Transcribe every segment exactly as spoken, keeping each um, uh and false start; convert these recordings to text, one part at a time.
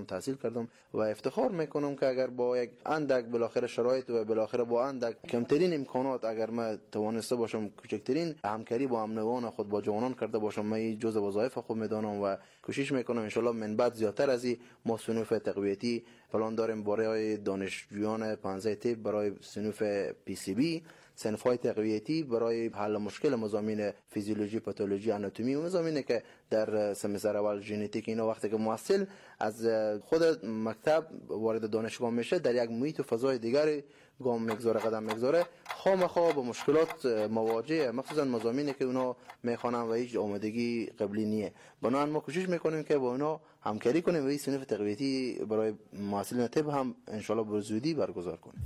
هم تحصیل کردم و افتخار میکنم که اگر با یک اندک بالاخره شرایط و بالاخره با اندک کمترین امکانات اگر ما توانسته باشم کوچکترین همکاری با همنوان خود با جوانان کرده باشم، من جزء وظایف خود میدانم و کوشش میکنم ان شاء الله من بعد زیاتر از این ما صنوف تقویتی پلان داریم برای دانشجویان پانزده تیپ، برای صنوف پی سی بی، صنف‌های تقویتی برای حل مشکل مضامین فیزیولوژی، پاتولوژی، آناتومی و مضامینی که در سمستر اول ژنتیک اینا وقتی که محصل از خود مکتب وارد دانشگاه میشه در یک محیط و فضای دیگری گام میگذاره، قدم میگذاره، خامخا با مشکلات مواجهه، مخصوصا مضامینی که اونا میخوانن و هیچ آمادگی قبلی نیه. بنابراین ما کوشش میکنیم که با اونا همکاری کنیم و این صنف تقویتی برای محصلین طب هم ان شاء الله بزودی برگزار کنیم.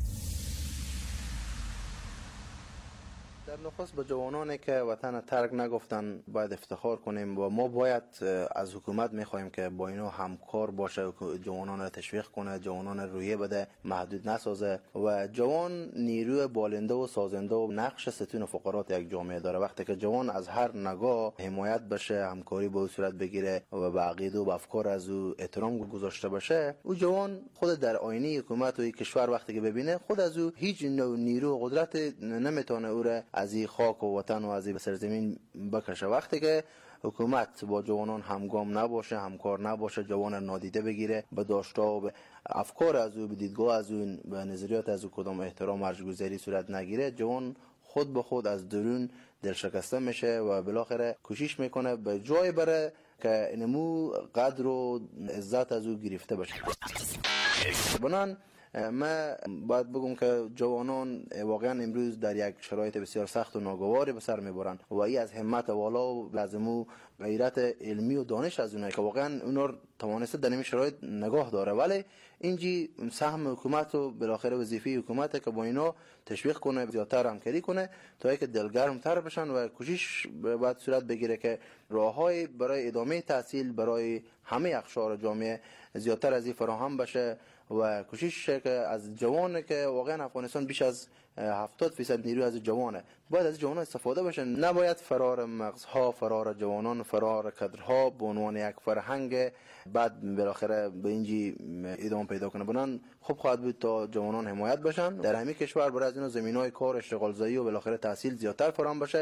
در نخست به جوانانی که وطن ترک نگفتن باید افتخار کنیم و ما باید از حکومت میخوایم که با اینا همکار باشه، جوانان را تشویق کنه، جوانان رویه بده، محدود نسازه و جوان نیروی بالنده و سازنده و نقش ستون فقرات یک جامعه داره. وقتی که جوان از هر نگاه حمایت بشه، همکاری با او صورت بگیره و به عقیده و به افکار از او احترام گذاشته باشه، او جوان خود در آینه حکومت و کشور وقتی که ببینه خود از او هیچ نوع نیرو و قدرت نمیتونه او را از این خاک و وطن و از این سرزمین بکشه. وقتی که حکومت با جوانان همگام نباشه، همکار نباشه، جوان نادیده بگیره، به داشته و به افکار از او، به دیدگاه از او، به نظریات از او کدام احترام ارجگذاری صورت نگیره، جوان خود به خود از درون دلشکسته میشه و بالاخره کوشش میکنه به جای بره که نمو قدر و عزت از او گرفته بشه. بنان ما باید بگم که جوانان واقعا امروز در یک شرایط بسیار سخت و ناگواری به سر میبرند و این از همت والا و لازم غیرت علمی و دانش از اونایی که واقعا اونا توانسته در این شرایط نگاه داره، ولی اینجی سهم حکومت و بالاخره وظیفه حکومت که با اینا تشویق کنه، زیادتر همکاری کنه تا اینکه دلگرم‌تر بشن و کوشش باید صورت بگیره که راههای برای ادامه تحصیل برای همه اقشار جامعه زیادتر از این فراهم بشه و کوشش که از جوان که واقعا افغانستان بیش از هفتاد درصد نیروی از جوانه، باید از جوانان استفاده بشه. نباید فرار مغزها، فرار جوانان، فرار کادرها به عنوان یک فرهنگ بعد بالاخره به اینجی ادامه پیدا کنه. بنان خوب خواهد بود تا جوانان حمایت بشن در همین کشور، برای از اینا زمینای کار، اشتغال زایی و بالاخره تحصیل زیادتر فراهم بشه.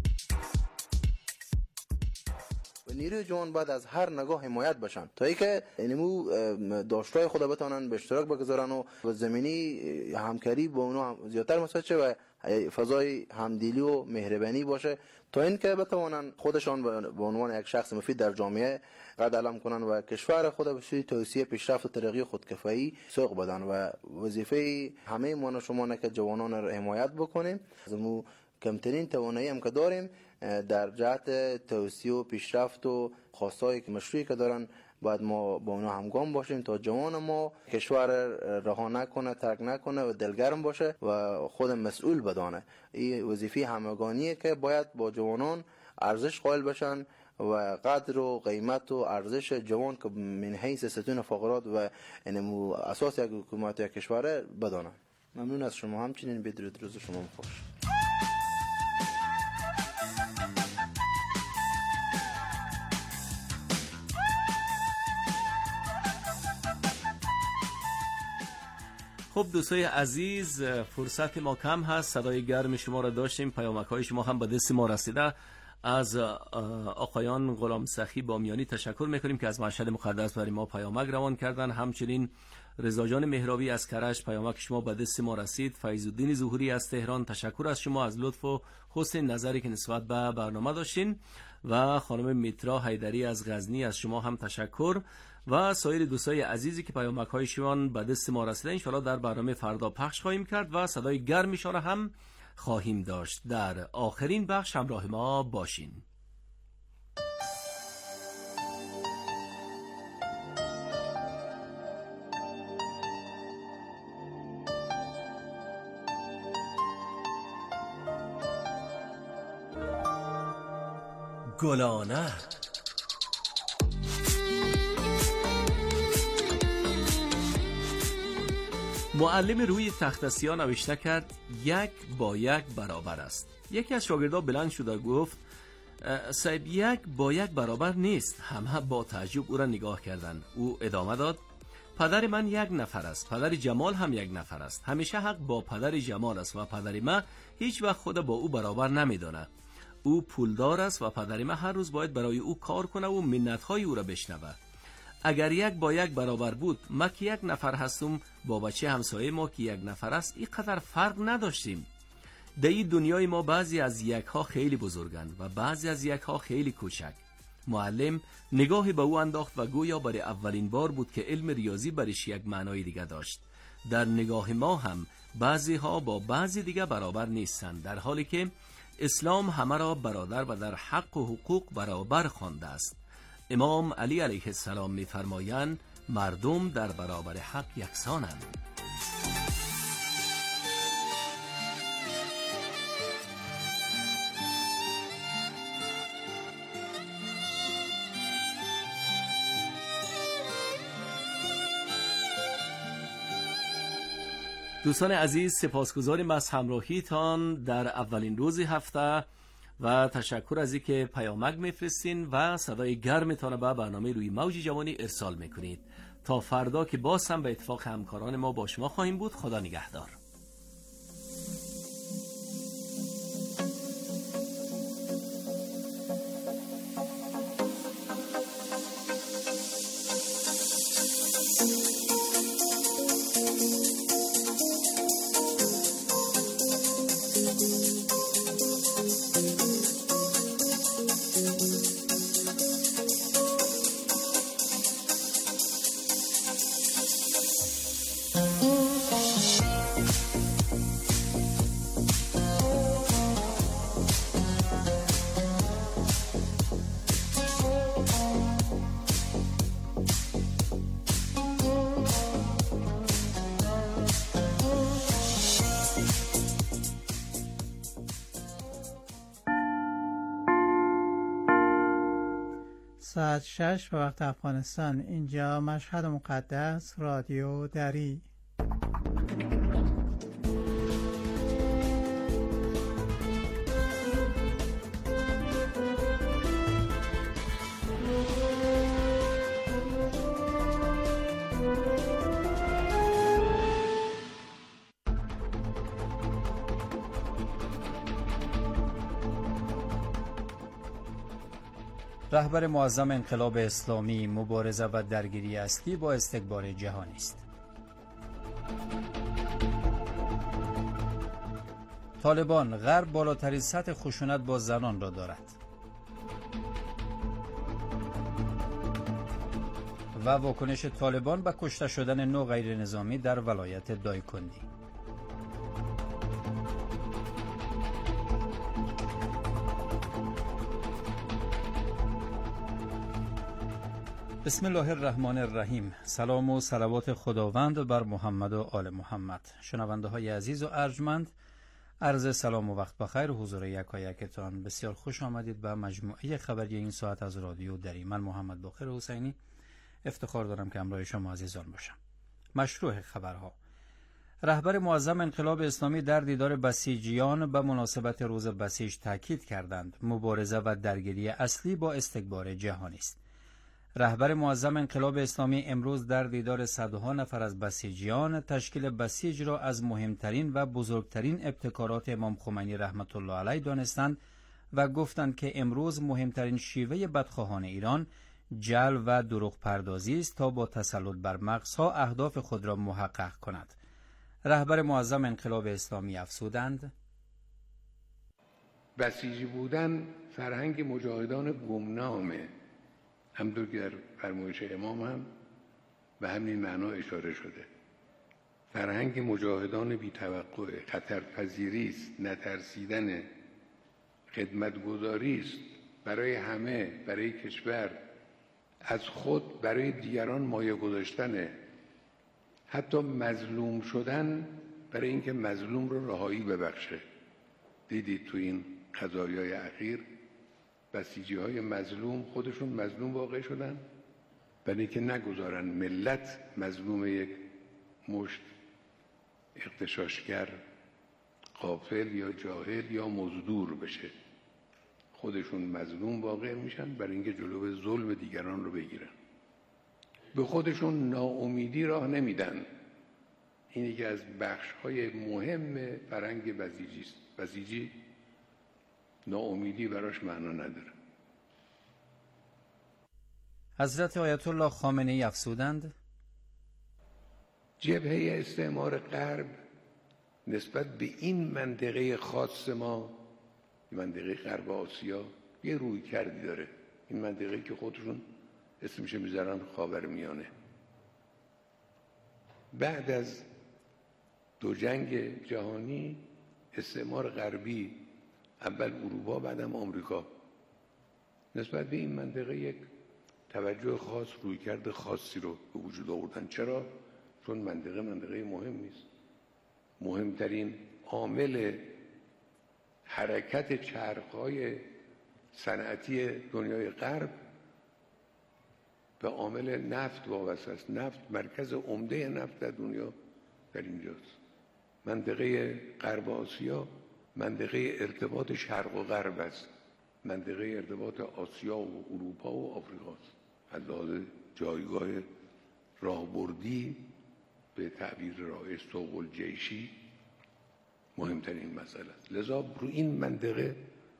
نیروی جوان باید از هر نگاه حمایت بشن تا اینکه اینمو داشتهای خود بتونن به اشتراک بگذارن و زمینی همکاری با اونا زیادتر مساعد شه و فضای همدلی و مهربانی باشه تا اینکه بتوانن خودشان به عنوان یک شخص مفید در جامعه قد علم کنن و کشور خود به سوی توسعه، پیشرفت و ترقی خودکفایی سوق بدن و وظیفه همه ما و شما نه که جوانان را حمایت بکنیم. زمو کمترین توانایی هم که داریم در جهت توسعه و پیشرفت و خواستایی که مشروعی که دارن باید ما با اونا همگام باشیم تا جوان ما کشور رها نکنه، ترک نکنه و دلگرم باشه و خود مسئول بدانه. این وظیفه همگانیه که باید با جوانان ارزش قائل بشن و قدر و قیمت و ارزش جوان که من حیث ستون فقرات و انمو اساس یک حکومت یک کشور بدانن. ممنون از شما، همچنین بدرود، روز شما خوش. خب دوستای عزیز، فرصت ما کم هست، صدای گرم شما را داشتیم، پیامک های شما هم به دست ما رسیده. از آقایان غلام سخی بامیانی تشکر میکنیم که از مشهد مقدس برای ما پیامک روان کردن. همچنین رضا جان مهرابی از کرج، پیامک شما به دست ما رسید. فیض الدین ظهوری از تهران، تشکر از شما از لطف و حسن نظری که نسبت به برنامه داشتین. و خانم میترا حیدری از غزنی، از شما هم تشکر. و سایر دوستای عزیزی که پیامک هایشان به دست ما رسیده، ان شاءالله در برنامه فردا پخش خواهیم کرد و صدای گرمشان هم خواهیم داشت. در آخرین بخش همراه ما باشین. گلانه معلم روی تخته‌سیاه نوشته کرد یک با یک برابر است. یکی از شاگردان بلند شد و گفت صاحب یک با یک برابر نیست. همه با تعجب او را نگاه کردند. او ادامه داد پدر من یک نفر است، پدر جمال هم یک نفر است. همیشه حق با پدر جمال است و پدر ما هیچ وقت خود با او برابر نمیداند. او پولدار است و پدر ما هر روز باید برای او کار کنه و منتهای او را بشنوه. اگر یک با یک برابر بود، ما که یک نفر هستم با بچه همسایه ما که یک نفر است، اینقدر فرق نداشتیم. در این دنیای ما بعضی از یک ها خیلی بزرگند و بعضی از یک ها خیلی کوچک. معلم نگاهی به او انداخت و گویا برای اولین بار بود که علم ریاضی برش یک معنای دیگه داشت. در نگاه ما هم بعضی ها با بعضی دیگه برابر نیستند، در حالی که اسلام همه را برادر و در حق و حقوق برابر خوانده است. امام علی علیه السلام می‌فرمایند مردم در برابر حق یکسانند. دوستان عزیز، سپاسگزاریم از همراهیتان در اولین روز هفته و تشکر از اینکه پیامک میفرستین و صدای گرمتان به برنامه روی موج جوانی ارسال میکنید. تا فردا که باز هم به اتفاق همکاران ما با شما خواهیم بود. خدا نگهدار. ساعت شش به وقت افغانستان. اینجا مشهد مقدس، رادیو دری. رهبر معظم انقلاب اسلامی: مبارزه و درگیری اصلی با استکبار جهانی است. طالبان: غرب بالاترین سطح خشونت با زنان را دارد. و واکنش طالبان به کشته شدن نو غیر نظامی در ولایت دایکندی. بسم الله الرحمن الرحیم. سلام و صلوات خداوند بر محمد و آل محمد. شنونده های عزیز و ارجمند، عرض سلام و وقت بخیر حضور یکایکتان. بسیار خوش آمدید به مجموعه خبری این ساعت از رادیو دری. من محمد باقر حسینی افتخار دارم که همراه شما عزیزان باشم. مشروع خبرها: رهبر معظم انقلاب اسلامی در دیدار بسیجیان به مناسبت روز بسیج تاکید کردند مبارزه و درگیری اصلی با استکبار جهانی است. رهبر معظم انقلاب اسلامی امروز در دیدار صدها نفر از بسیجیان تشکیل بسیج را از مهمترین و بزرگترین ابتکارات امام خمینی رحمت الله علیه دانستند و گفتند که امروز مهمترین شیوه بدخواهان ایران جعل و دروغ پردازی است تا با تسلط بر مغزها اهداف خود را محقق کند. رهبر معظم انقلاب اسلامی افزودند: بسیجی بودن فرهنگ مجاهدان گمنامه. همونطور که در فرمایش امام هم به همین معنا اشاره شده. فرهنگ مجاهدان بی توقع، خطرپذیری است، نترسیدن، خدمتگزاری است برای همه، برای کشور، از خود برای دیگران مایه گذاشتن، حتی مظلوم شدن برای اینکه مظلوم رو رهایی ببخشه. دیدید تو این قضایای اخیر بسیجی های مظلوم خودشون مظلوم واقع شدن برای اینکه نگذارن ملت مظلوم یک مشت اغتشاشگر، غافل یا جاهل یا مزدور بشه. خودشون مظلوم واقع میشن برای اینکه جلو ظلم دیگران رو بگیرن. به خودشون ناامیدی راه نمیدن. این یکی از بخش‌های مهم فرهنگ بسیجی است. بسیجی ناامیدی براش معنا نداره. حضرت آیت الله خامنه‌ای افزودند: جبهه استعمار غرب نسبت به این منطقه خاص ما، منطقه غرب آسیا، یه روی کردی داره. این منطقه که خودشون اسمش میذارن خاورمیانه. بعد از دو جنگ جهانی استعمار غربی، اول اروپا بعدم آمریکا، نسبت به این منطقه یک توجه خاص، رویکرد خاصی رو به وجود آوردن. چرا؟ چون منطقه منطقه مهمی است. مهمترین عامل حرکت چرخ‌های صنعتی دنیای غرب به عامل نفت وابسته است. نفت، مرکز عمده نفت در دنیا در اینجاست. منطقه غرب آسیا منطقه ارتباط شرق و غرب است. منطقه ارتباط آسیا و اروپا و آفریقا است. از لحاظ جایگاه راهبردی به تعبیر رایج سوق الجیشی مهمترین مسئله است. لذا رو این منطقه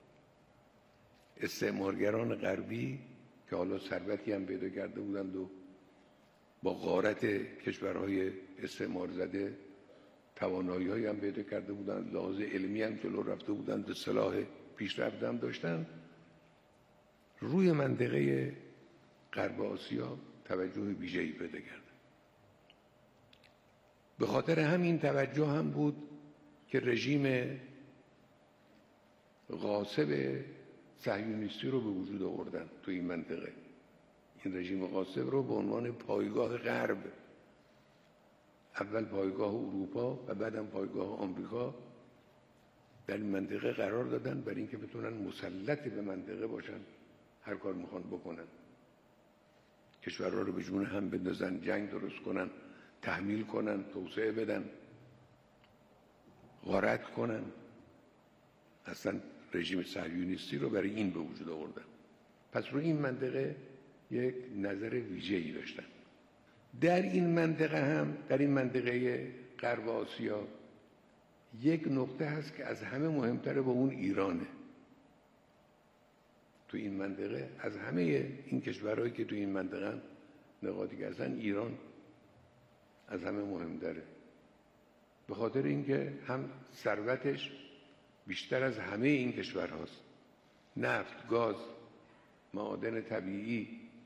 استعمارگران غربی که حالا ثروتی هم پیدا کرده بودند و با غارت کشورهای استعمار زده توانایی‌هایی هم پیدا کرده بودند، لحاظ علمی هم جلو رفته بودند، سلاح پیشرفته هم داشتند، روی منطقه غرب آسیا توجه ویژه‌ای پیدا کرد. به خاطر همین توجه هم بود که رژیم غاصب صهیونیستی رو به وجود آوردن تو این منطقه. این رژیم غاصب رو به عنوان پایگاه غرب، اول پایگاه اروپا و بعدم پایگاه آمریکا، در این منطقه قرار دادن برای اینکه بتونن مسلط به منطقه باشن، هر کار میخوان بکنن، کشورها رو به جون هم بندازن، جنگ درست کنن، تحمیل کنن، توسعه بدن، غارت کنن. اصلا رژیم صهیونیستی رو برای این به وجود آوردن. پس رو این منطقه یک نظر ویژه‌ای داشتن. در این منطقه هم، در این منطقه غرب آسیا، یک نقطه هست که از همه مهمتره با اون ایرانه. تو این منطقه از همه این کشورهایی که تو این منطقه نقاطی که هستن، ایران از همه مهمتره. به خاطر اینکه هم ثروتش بیشتر از همه این کشورهاست، نفت، گاز، معادن طبیعی،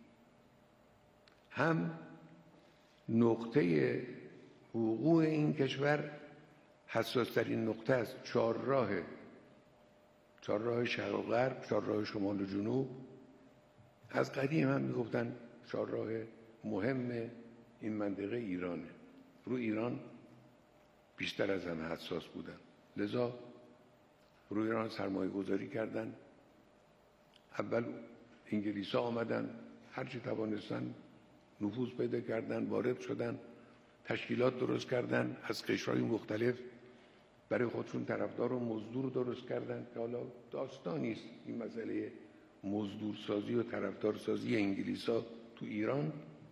هم نقطه وقوع این کشور حساسترین نقطه است. چهار راه چهار راه شرق و غرب، چهار راه شمال و جنوب، از قدیم هم میگفتن چهار راه مهم این منطقه ایرانه. رو ایران بیشتر از همه حساس بودن، لذا رو ایران سرمایه گذاری کردن. اول انگلیس ها آمدن، هرچی توانستن نفوذ پیدا کردن، وارد شدن، تشکیلات درست کردن، از قشرهای مختلف برای خودشون طرفدار و مزدور درست کردن که حالا داستانی است این مسئله مزدورسازی و طرفدارسازی انگلیس ها تو ایران.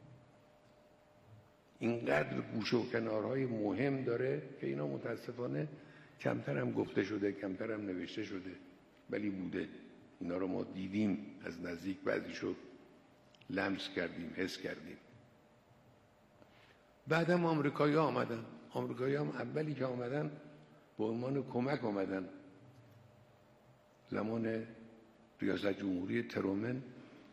اینقدر گوشه و کنارهای مهم داره که اینا متاسفانه کمتر هم گفته شده، کمتر هم نوشته شده، ولی بوده. اینا رو ما دیدیم از نزدیک، بعضیشو لمس کردیم، حس کردیم. بعدم آمریکایی ها آمدن. آمریکایی هم اولی که آمدن به عنوان کمک آمدن. زمان ریاست جمهوری ترومن،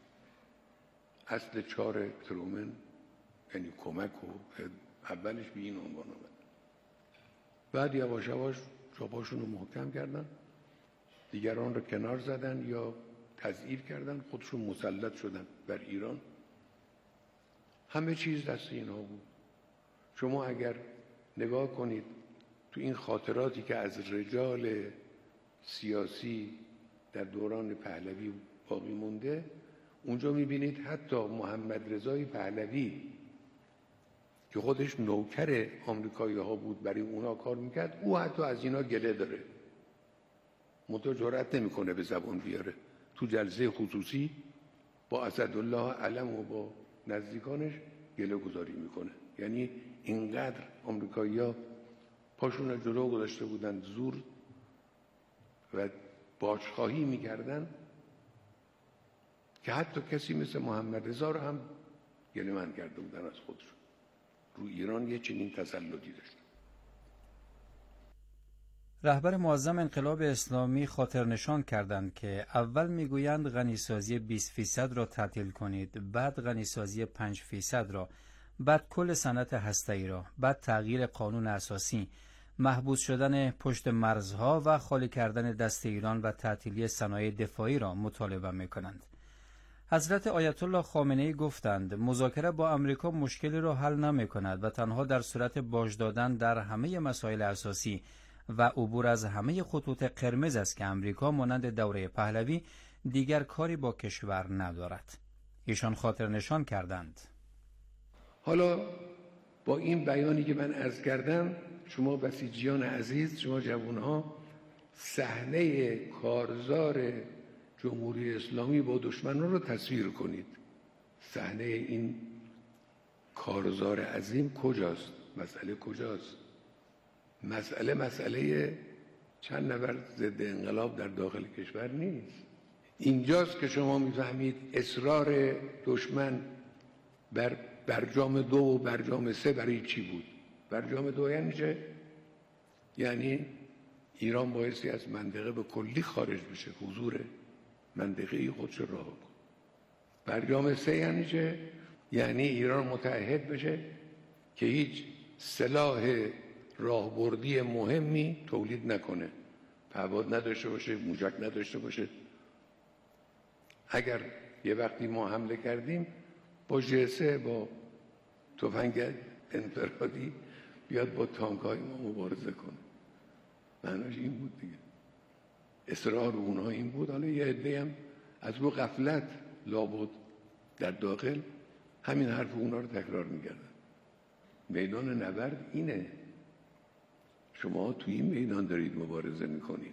اصل چهار ترومن یعنی کمک، و اولش به این عنوان آمد. بعد یواش یواش چاپاشون رو محکم کردن، دیگران رو کنار زدن یا تضعیف کردن، خودشون مسلط شدن بر ایران. همه چیز دست اینا بود. شما اگر نگاه کنید تو این خاطراتی که از رجال سیاسی در دوران پهلوی باقی مونده، اونجا میبینید حتی محمد رضای پهلوی که خودش نوکر آمریکایی ها بود، برای اونا کار میکرد، او حتی از اینا گله داره، منتها جرأت نمیکنه به زبان بیاره. تو جلسه خصوصی با اسدالله علم و با نزدیکانش گله گذاری میکنه. یعنی اینقدر آمریکایی‌ها پاشون جلو گذاشته بودن، زور و باجخواهی میکردن که حتی کسی مثل محمد رضا رو هم گله من کرده بودن از خودشون. رو ایران یه چنین تسلطی داشت. رهبر معظم انقلاب اسلامی خاطر نشان کردند که اول میگویند غنیسازی بیست فیصد را تعطیل کنید، بعد غنیسازی پنج فیصد را، بعد کل صنعت هسته‌ای را، بعد تغییر قانون اساسی، محبوس شدن پشت مرزها و خالی کردن دست ایران و تعطیلی صنایع دفاعی را مطالبه میکنند. حضرت آیت الله خامنه‌ای گفتند مذاکره با امریکا مشکلی را حل نمی‌کند و تنها در صورت باج دادن در همه مسائل اساسی و عبور از همه خطوط قرمز است که امریکا مانند دوره پهلوی دیگر کاری با کشور ندارد. ایشان خاطر نشان کردند. حالا با این بیانی که من عرض کردم، شما بسیجیان عزیز، شما جوانها، صحنه کارزار جمهوری اسلامی با دشمنان رو تصویر کنید. صحنه این کارزار عظیم کجاست؟ مسئله کجاست؟ مسئله مسئله چند نفر ضد انقلاب در داخل کشور نیست. اینجاست که شما میفهمید اصرار دشمن بر برجام دو و برجام سه برای چی بود. برجام دو یعنی چه؟ یعنی ایران بایستی از منطقه به کلی خارج بشه، حضور منطقه‌ای خودش رها کن. برجام سه یعنی چه؟ یعنی ایران متعهد بشه که هیچ سلاح راهبردی مهمی تولید نکنه، پهپاد نداشته باشه، موشک نداشته باشه. اگر یه وقتی ما حمله کردیم با جسه، با تفنگ انفرادی بیاد با تانک‌های ما مبارزه کنه. معناش این بود دیگه. اصرار اونها این بود. حالا یه عده هم از رو غفلت لابد در داخل همین حرف اونها رو تکرار می‌کردن. میدان نبرد اینه. شما توی این میدان دارید مبارزه می‌کنید.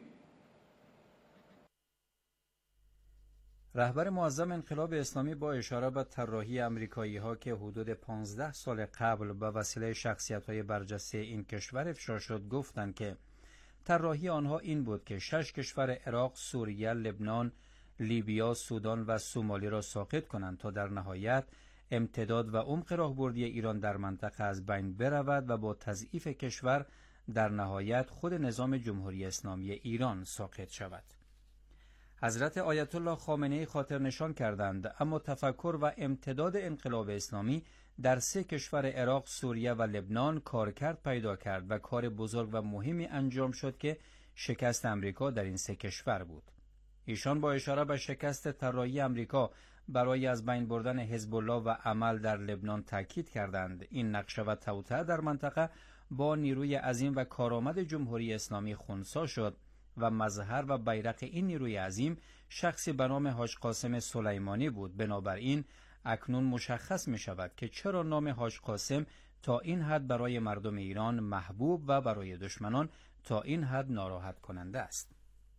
رهبر معظم انقلاب اسلامی با اشاره به طراحی امریکایی‌ها که حدود پانزده سال قبل به وسیله شخصیت‌های برجسته این کشور افشا شد گفتند که طراحی آنها این بود که شش کشور عراق، سوریه، لبنان، لیبیا، سودان و سومالی را ساقط کنند تا در نهایت امتداد و عمق راهبردی ایران در منطقه از بین برود و با تضعیف کشور در نهایت خود نظام جمهوری اسلامی ایران ساقط شود. حضرت آیت الله خامنه‌ای خاطر نشان کردند اما تفکر و امتداد انقلاب اسلامی در سه کشور عراق، سوریه و لبنان کارکرد پیدا کرد و کار بزرگ و مهمی انجام شد که شکست امریکا در این سه کشور بود. ایشان با اشاره به شکست طراحی امریکا برای از بین بردن حزب الله و عمل در لبنان تاکید کردند این نقشه و توطئه در منطقه با نیروی عظیم و کارآمد جمهوری اسلامی خنثی شد و مظهر و بیرق این نیروی عظیم شخصی به نام حاج قاسم سلیمانی بود. بنابراین اکنون مشخص می شود که چرا نام حاج قاسم تا این حد برای مردم ایران محبوب و برای دشمنان تا این حد ناراحت کننده است.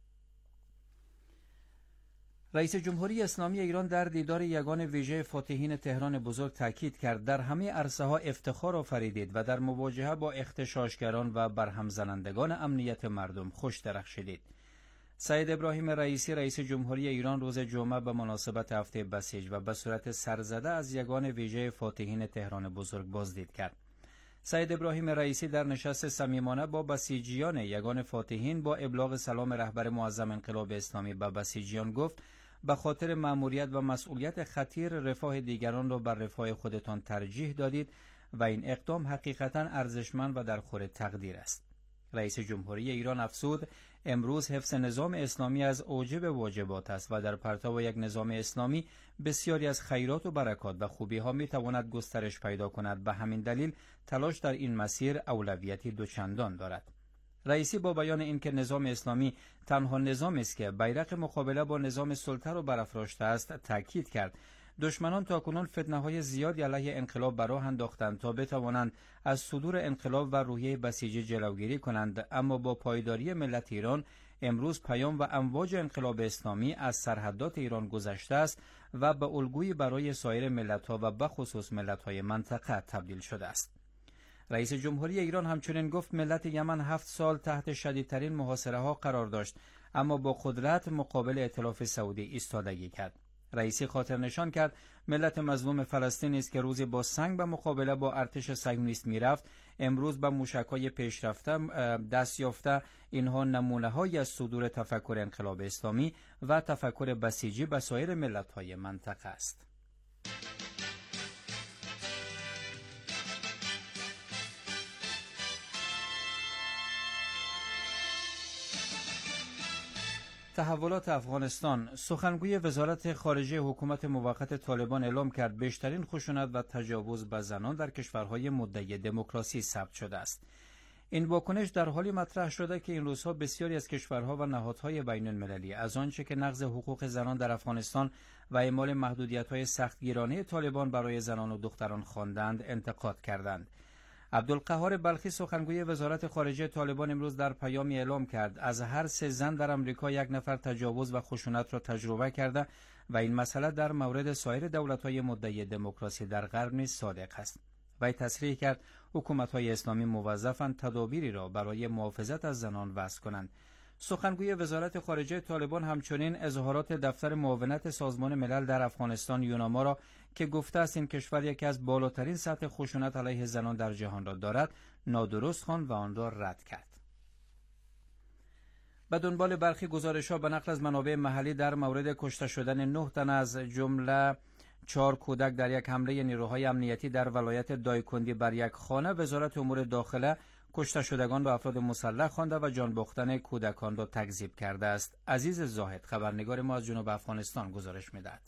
رئیس جمهوری اسلامی ایران در دیدار یگان ویژه فاتحین تهران بزرگ تاکید کرد در همه عرصه ها افتخار آفریدید و در مواجهه با اغتشاشگران و برهم زنندگان امنیت مردم خوش درخشیدید. سید ابراهیم رئیسی رئیس جمهوری ایران روز جمعه به مناسبت هفته بسیج و به صورت سرزده از یگان ویژه فاتحین تهران بزرگ بازدید کرد. سید ابراهیم رئیسی در نشست صمیمانه با بسیجیان یگان فاتحین با ابلاغ سلام رهبر معظم انقلاب اسلامی به بسیجیان گفت به خاطر مأموریت و مسئولیت خطیر رفاه دیگران را بر رفاه خودتان ترجیح دادید و این اقدام حقیقتاً ارزشمند و در خور تقدیر است. رئیس جمهوری ایران افزود امروز حفظ نظام اسلامی از اوجب واجبات است و در پرتو یک نظام اسلامی بسیاری از خیرات و برکات و خوبی ها می تواند گسترش پیدا کند. به همین دلیل تلاش در این مسیر اولویتی دوچندان دارد. رئیسی با بیان اینکه نظام اسلامی تنها نظامی است که بیرق مقابله با نظام سلطه را برافراشته است تاکید کرد دشمنان تاکنون فتنه‌های زیادی علیه انقلاب بر راه انداختند تا بتوانند از صدور انقلاب و روحیه بسیجی جلوگیری کنند، اما با پایداری ملت ایران امروز پیام و امواج انقلاب اسلامی از سرحدات ایران گذشته است و به الگویی برای سایر ملت‌ها و به خصوص ملت‌های منطقه تبدیل شده است. رئیس جمهوری ایران همچنین گفت ملت یمن هفت سال تحت شدیدترین محاصره ها قرار داشت، اما با قدرت مقابل ائتلاف سعودی ایستادگی کرد. رئیسی خاطر نشان کرد ملت مظلوم فلسطین است که روزی با سنگ به مقابله با ارتش صهیونیست میرفت، امروز با موشک‌های پیشرفته دست یافته. اینها نمونه‌هایی از صدور تفکر انقلاب اسلامی و تفکر بسیجی به سایر ملت‌های منطقه است. تحولات افغانستان. سخنگوی وزارت خارجه حکومت موقت طالبان اعلام کرد بیشترین خشونت و تجاوز به زنان در کشورهای مدعی دموکراسی ثبت شده است. این واکنش در حالی مطرح شده که این روزها بسیاری از کشورها و نهادهای بین المللی از آنچه که نقض حقوق زنان در افغانستان و اعمال محدودیت‌های سختگیرانه طالبان برای زنان و دختران خواندند انتقاد کردند. عبدالقهار بلخی سخنگوی وزارت خارجه طالبان امروز در پیامی اعلام کرد از هر سه زن در امریکا یک نفر تجاوز و خشونت را تجربه کرده و این مسئله در مورد سایر دولت‌های مدعی دموکراسی در غرب نیز صادق است. وی تصریح کرد حکومت‌های اسلامی موظفند تدابیری را برای محافظت از زنان وضع کنند. سخنگوی وزارت خارجه طالبان همچنین اظهارات دفتر معاونت سازمان ملل در افغانستان یوناما را که گفته است این کشور یکی از بالاترین سطح خشونت علیه زنان در جهان را دارد نادرست خواند و آن را رد کرد. به دنبال برخی گزارش‌ها به نقل از منابع محلی در مورد کشته شدن نه تن از جمله چهار کودک در یک حمله نیروهای امنیتی در ولایت دایکندی بر یک خانه، وزارت امور داخله کشته شدگان را افراد مسلح خوانده و جان باختن کودکان را تکذیب کرده است. عزیز زاهد خبرنگار ما از جنوب افغانستان گزارش می‌دهد.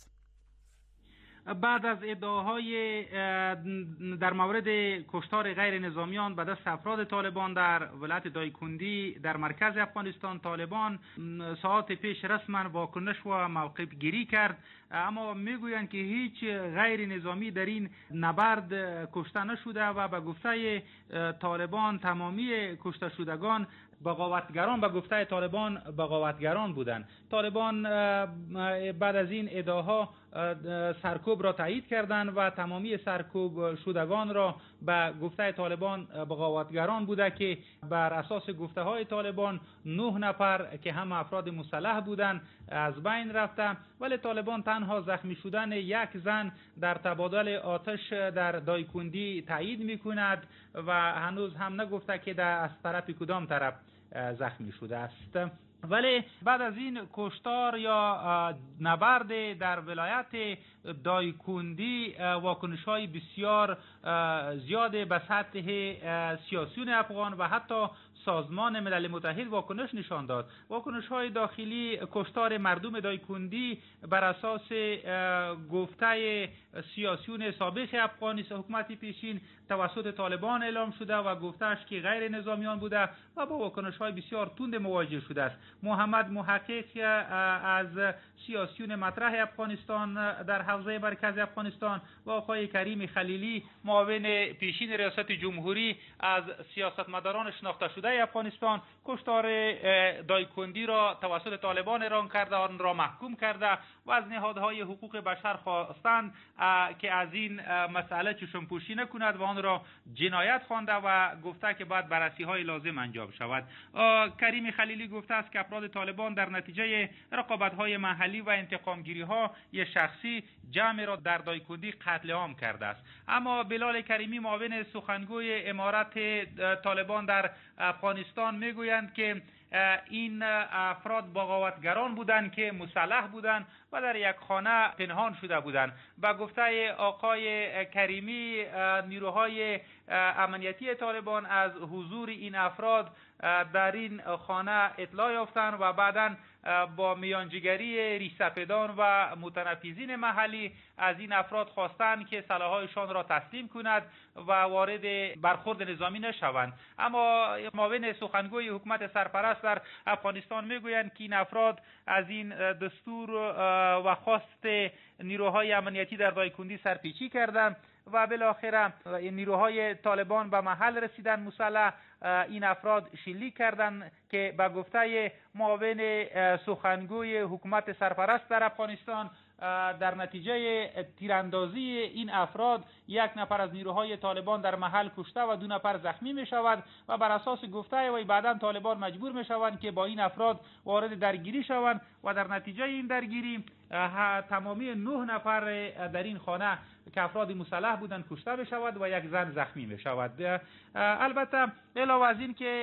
بعد از ادعاهای در مورد کشتار غیر نظامیان به دست افراد طالبان در ولایت دایکندی در مرکز افغانستان، طالبان ساعات پیش رسما واکنش و موقف گیری کرد، اما میگویند که هیچ غیر نظامی در این نبرد کشته نشده و به گفته طالبان تمامی کشته شدگان بغاوتگران به گفته طالبان بغاوتگران بودند. طالبان بعد از این ادعاها سرکوب را تایید کردند و تمامی سرکوب شدگان را به گفته طالبان بغاوتگران بوده که بر اساس گفته های طالبان نه نفر که هم افراد مسلح بودند از بین رفته، ولی طالبان تنها زخمی شدن یک زن در تبادل آتش در دایکندی تایید میکند و هنوز هم نگفته که در از طرف کدام طرف زخمی شده است. ولی بعد از این کشتار یا نبرد در ولایت دایکندی واکنش‌های بسیار زیاد به سطح سیاسیون افغان و حتی سازمان ملل متحد واکنش نشان داد. واکنش‌های داخلی کشتار مردم دایکندی بر اساس گفته سیاسیون سابق افغانستان حکومت پیشین توسط طالبان اعلام شده و گفتهش که غیر نظامیان بوده و با واکنش‌های بسیار تند مواجه شده است. محمد محقق از سیاسیون مطرح افغانستان در حوزه مرکز افغانستان و آقای کریم خلیلی معاون پیشین ریاست جمهوری از سیاستمداران شناخته شده افغانستان کشتار دایکندی را توسط طالبان اعلام کرده، آن را محکوم کرده و از نهادهای حقوق بشر خواستند که از این مسئله چشم پوشی نکند و آن را جنایت خوانده و گفته که باید بررسی‌های لازم انجام شود. کریم خلیلی گفته است که افراد طالبان در نتیجه رقابت‌های محلی و انتقامگیری‌های شخصی جمع را در دایکندی قتل عام کرده است. اما بلال کریمی معاون سخنگوی امارت طالبان در افغانستان میگویند که این افراد بغاوتگران بودند که مسلح بودند و در یک خانه پنهان شده بودند. با گفته آقای کریمی نیروهای امنیتی طالبان از حضور این افراد در این خانه اطلاع یافتند و بعداً با میانجیگری ریشسفیدان و متنفذین محلی از این افراد خواستند که سلاح‌هایشان را تسلیم کند و وارد برخورد نظامی نشوند. اما معاون سخنگوی حکومت سرپرست در افغانستان میگویند که این افراد از این دستور و خواست نیروهای امنیتی در دایکندی سرپیچی کردند و بالاخره نیروهای طالبان به محل رسیدن مسلح این افراد شلیک کردند که به گفته معاون سخنگوی حکومت سرپرست در افغانستان در نتیجه تیراندازی این افراد یک نفر از نیروهای طالبان در محل کشته و دو نفر زخمی می شود و بر اساس گفته وی بعداً طالبان مجبور می شوند که با این افراد وارد درگیری شوند و در نتیجه این درگیری تمامی نه نفر در این خانه که افراد مسلح بودند کشته می شود و یک زن زخمی می شود. البته علاوه از این که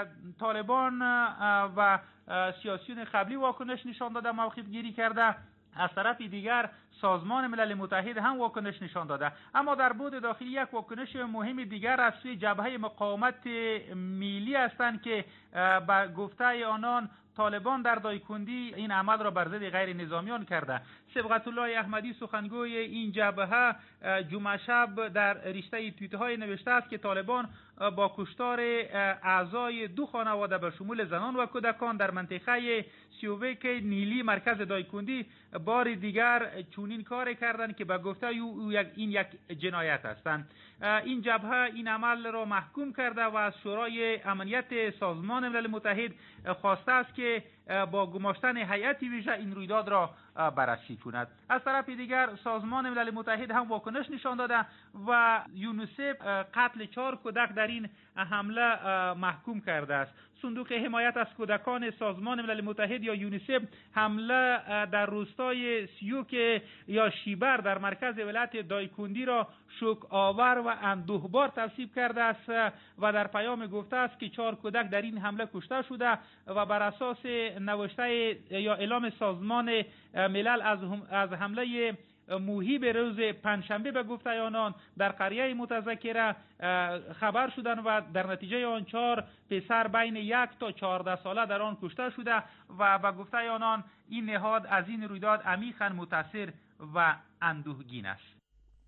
طالبان و سیاسیون قبلی واکنش نشان داده، موقف گیری کرده، از طرف دیگر سازمان ملل متحد هم واکنش نشان داده. اما در بعد داخلی یک واکنش مهم دیگر از سوی جبهه مقاومت ملی هستند که با گفته آنان طالبان در دایکندی این عمل را بر ضد غیر نظامیان کرده. صبغت الله احمدی سخنگوی این جبهه جمعه شب در رشته توییت‌های نوشته است که طالبان با کشتار اعضای دو خانواده به شمول زنان و کودکان در منطقه سیوبک نیلی مرکز دایکندی بار دیگر چونین کار کردند که به گفته او این یک جنایت هستند. این جبهه این عمل را محکوم کرده و از شورای امنیت سازمان ملل متحد خواسته است که با گماشتن هیئت ویژه این رویداد را بررسی کند. از طرف دیگر سازمان ملل متحد هم واکنش نشان داده و یونیسف قتل چهار کودک در این حمله محکوم کرده است. صندوق حمایت از کودکان سازمان ملل متحد یا یونیسف حمله در روستای سیوک یا شیبر در مرکز ولایت دایکندی را شوک آور و اندوهبار توصیف کرده است و در پیام گفته است که چهار کودک در این حمله کشته شده و بر اساس نوشته یا اعلام سازمان ملل از از حمله موهی به روز پنجشنبه به گفته آنان در قریه متذکره خبر شدند و در نتیجه آن چهار پسر بین یک تا چهارده ساله در آن کشته شده و به گفته آنان این نهاد از این رویداد عمیقاً متاثر و اندوهگین است.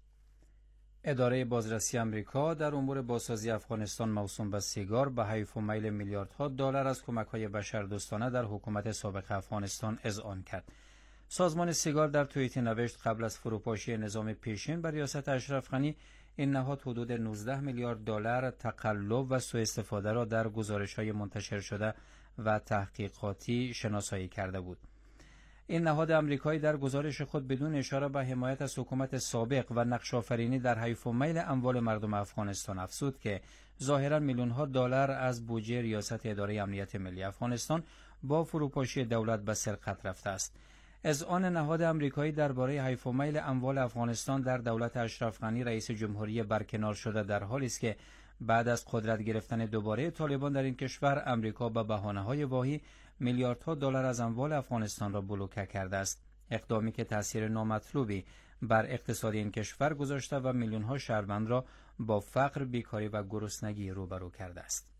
اداره بازرسی امریکا در امور بازسازی افغانستان موسوم به سیگار به حیف و میل میلیاردها دلار از کمک‌های بشردوستانه در حکومت سابق افغانستان اذعان کرد. سازمان سیگار در توییتی نوشت قبل از فروپاشی نظام پیشین بر ریاست اشرف غنی این نهاد حدود نوزده میلیارد دلار تقلب و سوء استفاده را در گزارش‌های منتشر شده و تحقیقاتی شناسایی کرده بود. این نهاد آمریکایی در گزارش خود بدون اشاره به حمایت از حکومت سابق و نقش آفرینی در حیف و میل اموال مردم افغانستان افزود که ظاهراً میلیون‌ها دلار از بودجه ریاست اداره امنیت ملی افغانستان با فروپاشی دولت به سرقت رفته است. اذعان نهاد آمریکایی درباره حیف و میل اموال افغانستان در دولت اشرف غنی رئیس جمهوری برکنار شده در حالی است که بعد از قدرت گرفتن دوباره طالبان در این کشور آمریکا به بهانه‌های واهی میلیاردها دلار از اموال افغانستان را بلوکه کرده است. اقدامی که تاثیر نامطلوبی بر اقتصاد این کشور گذاشته و میلیون‌ها شهروند را با فقر، بیکاری و گرسنگی روبرو کرده است.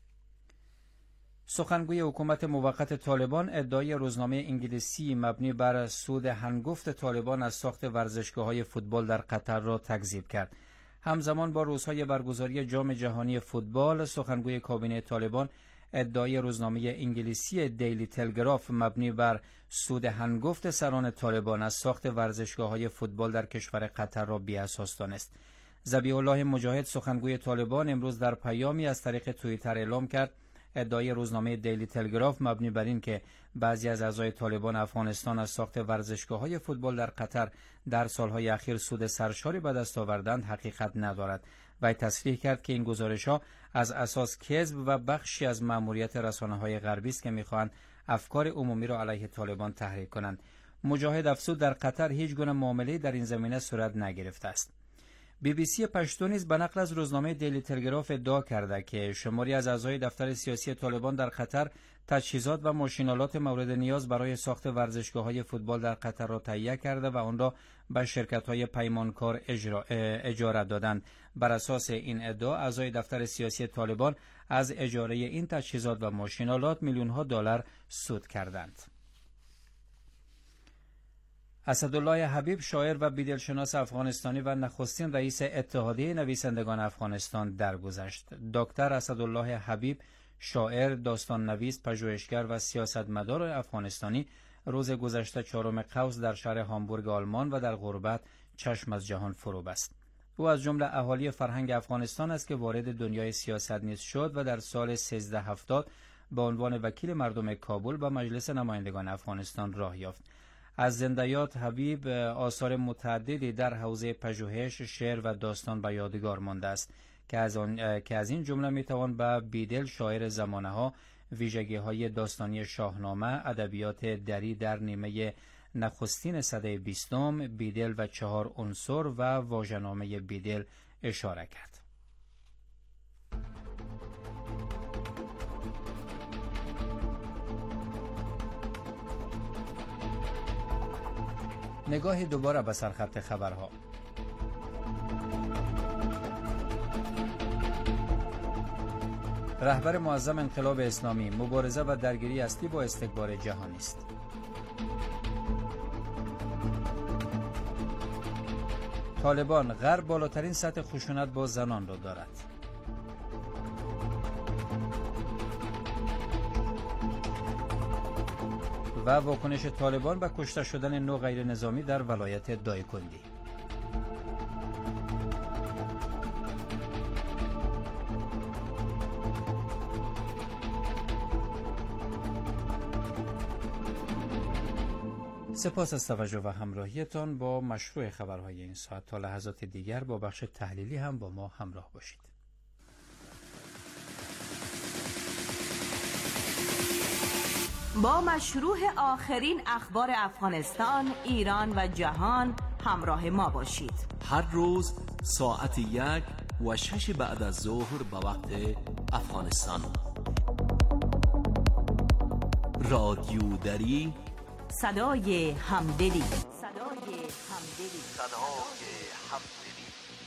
سخنگوی حکومت موقت طالبان ادعای روزنامه انگلیسی مبنی بر سود هنگفت طالبان از ساخت ورزشگاه‌های فوتبال در قطر را تکذیب کرد. همزمان با روزهای برگزاری جام جهانی فوتبال، سخنگوی کابینه طالبان ادعای روزنامه انگلیسی دیلی تلگراف مبنی بر سود هنگفت سران طالبان از ساخت ورزشگاه‌های فوتبال در کشور قطر را بی‌اساس دانست. ذبیح الله مجاهد سخنگوی طالبان امروز در پیامی از طریق توییتر اعلام کرد ادعای روزنامه دیلی تلگراف مبنی بر این که بعضی از اعضای طالبان افغانستان از ساخت ورزشگاه‌های فوتبال در قطر در سالهای اخیر سود سرشاری به دست آوردند حقیقت ندارد. وی تصریح کرد که این گزارش‌ها از اساس کذب و بخشی از مأموریت رسانه‌های غربی است که می‌خواهند افکار عمومی را علیه طالبان تحریک کنند. مجاهد افزود در قطر هیچ گونه معامله‌ای در این زمینه صورت نگرفته است. بی بی سی پشتو نیز به نقل از روزنامه دیلی تلگراف ادعا کرده که شماری از اعضای دفتر سیاسی طالبان در قطر تجهیزات و ماشین‌آلات مورد نیاز برای ساخت ورزشگاه‌های فوتبال در قطر را تهیه کرده و آن را به شرکت‌های پیمانکار اجاره دادند. بر اساس این ادعا اعضای دفتر سیاسی طالبان از اجاره این تجهیزات و ماشین‌آلات میلیون‌ها دلار سود کردند. اسدالله حبیب شاعر و بیدلشناس افغانستانی و نخستین رئیس اتحادیه نویسندگان افغانستان درگذشت. دکتر اسدالله حبیب شاعر، داستان نویس، پژوهشگر و سیاستمدار افغانستانی روز گذشته چهارم قوس در شهر هامبورگ آلمان و در غربت چشم از جهان فرو بست. او از جمله اهالی فرهنگ افغانستان است که وارد دنیای سیاست نیز شد و در سال سیزده هفتاد به عنوان وکیل مردم کابل به مجلس نمایندگان افغانستان راه یافت. از زندیات حبیب آثار متعددی در حوزه پژوهش، شعر و داستان به یادگار مانده است که از آن که از این جمله میتوان به بیدل شاعر زمانه ها، ویژگی های داستانی شاهنامه، ادبیات دری در نیمه نخستین سده بیستم، بیدل و چهار عنصر و واژه‌نامه بیدل اشاره کرد. نگاهی دوباره به سرخط خبرها. رهبر معظم انقلاب اسلامی: مبارزه و درگیری اصلی با استکبار جهانی است. طالبان: غرب بالاترین سطح خشونت با زنان را دارد. و واکنش طالبان به کشته شدن نو غیر نظامی در ولایت دایکندی. سپاس از توجه و همراهیتان با مشروع خبرهای این ساعت. تا لحظات دیگر با بخش تحلیلی هم با ما همراه باشید. با مشروع آخرین اخبار افغانستان، ایران و جهان همراه ما باشید. هر روز ساعت یک و شش بعد از ظهر به وقت افغانستان. رادیو دری، صدای همدلی. صدای همدلی. صدای همدلی.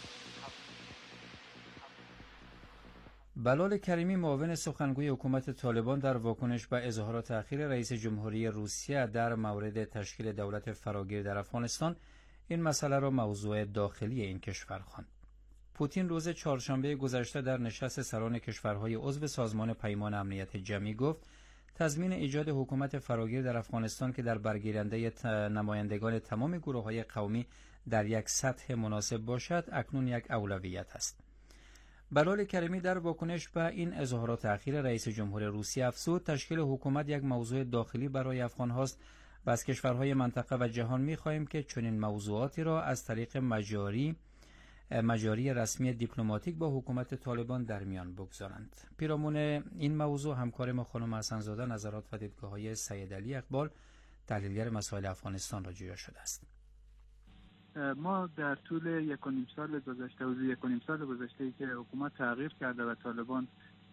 بلال کریمی، معاون سخنگوی حکومت طالبان، در واکنش به اظهارات اخیر رئیس جمهوری روسیه در مورد تشکیل دولت فراگیر در افغانستان، این مسئله را موضوع داخلی این کشور خواند. پوتین روز چهارشنبه گذشته در نشست سران کشورهای عضو سازمان پیمان امنیت جمعی گفت تضمین ایجاد حکومت فراگیر در افغانستان که در برگیرنده نمایندگان تمام گروه‌های قومی در یک سطح مناسب باشد اکنون یک اولویت است. بلال کریمی در واکنش به این اظهارات اخیر رئیس جمهور روسیه افزود تشکیل حکومت یک موضوع داخلی برای افغان هاست و از کشورهای منطقه و جهان می‌خواهیم که چنین موضوعاتی را از طریق مجاری مجاری رسمی دیپلماتیک با حکومت طالبان در میان بگذارند. پیرامون این موضوع همکار ما خانم حسن‌زاده نظرات و دیدگاه‌های سید علی اقبال، تحلیلگر مسائل افغانستان را جویا شده است. ما در طول یک و نیم سال گذشته و یک و نیم سال گذشته که حکومت تغییر کرده و طالبان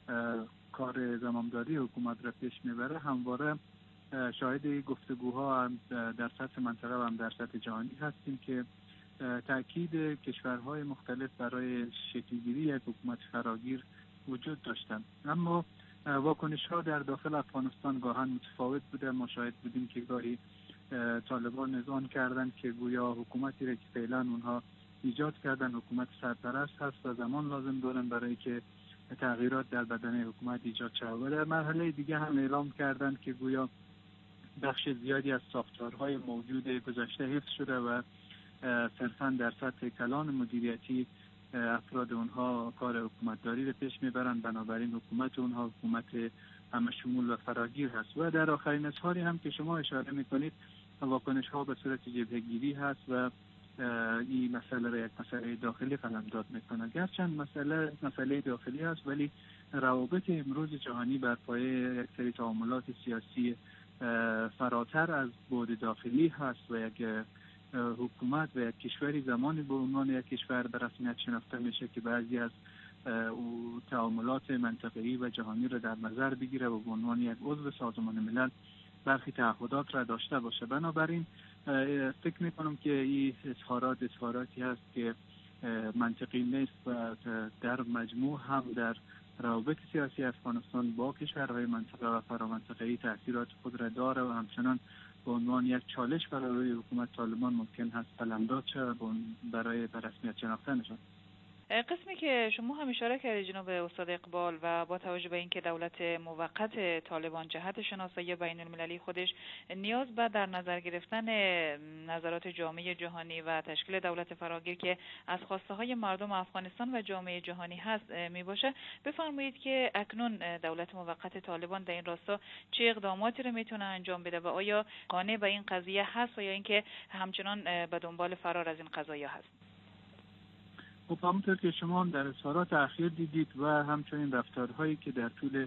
کار زمامداری حکومت را پیش میبره، همواره شاهد گفتگوها هم در سطح منطقه و هم در سطح جهانی هستیم که تأکید کشورهای مختلف برای شکلگیری یک حکومت فراگیر وجود داشتند، اما واکنش ها در داخل افغانستان گاهن متفاوت بوده. ما شاهد بودیم که گاهی طالبان اذعان کردند که گویا حکومتی را که فعلا اونها ایجاد کردن حکومت سرپرست هست و زمان لازم دارن برای که تغییرات در بدن حکومت ایجاد شود. و در مرحله دیگه هم اعلام کردند که گویا بخش زیادی از ساختارهای موجود گذشته حفظ شده و صرفاً در سطح کلان مدیریتی افراد اونها کار حکومتداری رو پیش میبرند، بنابراین حکومت اونها حکومت همه شمول و فراگیر هست. و در آخرین اظهاری هم که شما اشاره میکنید واکنش ها به صورت جبهه‌گیری هست و این مسئله را یک مسئله داخلی قلمداد میکنه. گرچند مسئله مسئله داخلی هست ولی روابط امروز جهانی بر پایه یک سری تعاملات سیاسی فراتر از بعد داخلی هست و یک حکومت و یک کشوری زمانی به عنوان یک کشور به رسمیت شناخته میشه که بعضی از تعاملات منطقه‌ای و جهانی را در نظر بگیره و به عنوان یک عضو سازمان ملل برخی تعهدات را داشته باشه. بنابراین فکر میکنم که این اظهارات اظهاراتی هست که منطقی نیست و در مجموع هم در روابط سیاسی افغانستان با کشورهای منطقه و فرامنطقه‌ای تأثیرات خود را داره و همچنان به عنوان یک چالش برای حکومت طالبان ممکن هست قلمداد شود برای به رسمیت شناخته نشود. قسمی که شما هم اشاره کردید جناب استاد اقبال و با توجه به اینکه دولت موقت طالبان جهت شناسایی بین المللی خودش نیاز به در نظر گرفتن نظرات جامعه جهانی و تشکیل دولت فراگیر که از خواسته های مردم افغانستان و جامعه جهانی هست می باشه، بفرمایید که اکنون دولت موقت طالبان در این راستا چه اقداماتی رو میتونه انجام بده و آیا قانع به این قضیه هست و یا اینکه همچنان به دنبال فرار از این قضایا هست؟ خب همونطور که شما هم در اظهارات اخیر دیدید و همچنین رفتارهایی که در طول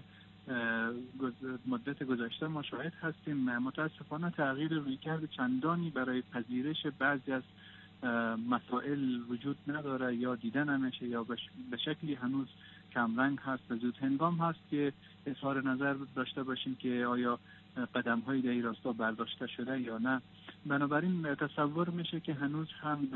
مدت گذشته ما شاهد هستیم، متاسفانه تغییر رویکرد چندانی برای پذیرش بعضی از مسائل وجود نداره یا دیده نمیشه یا به شکلی هنوز کمرنگ هست و زود هنگام هست که اظهار نظر داشته باشیم که آیا قدم‌هایی در این راستا برداشته شده یا نه. بنابراین تصور میشه که هنوز هم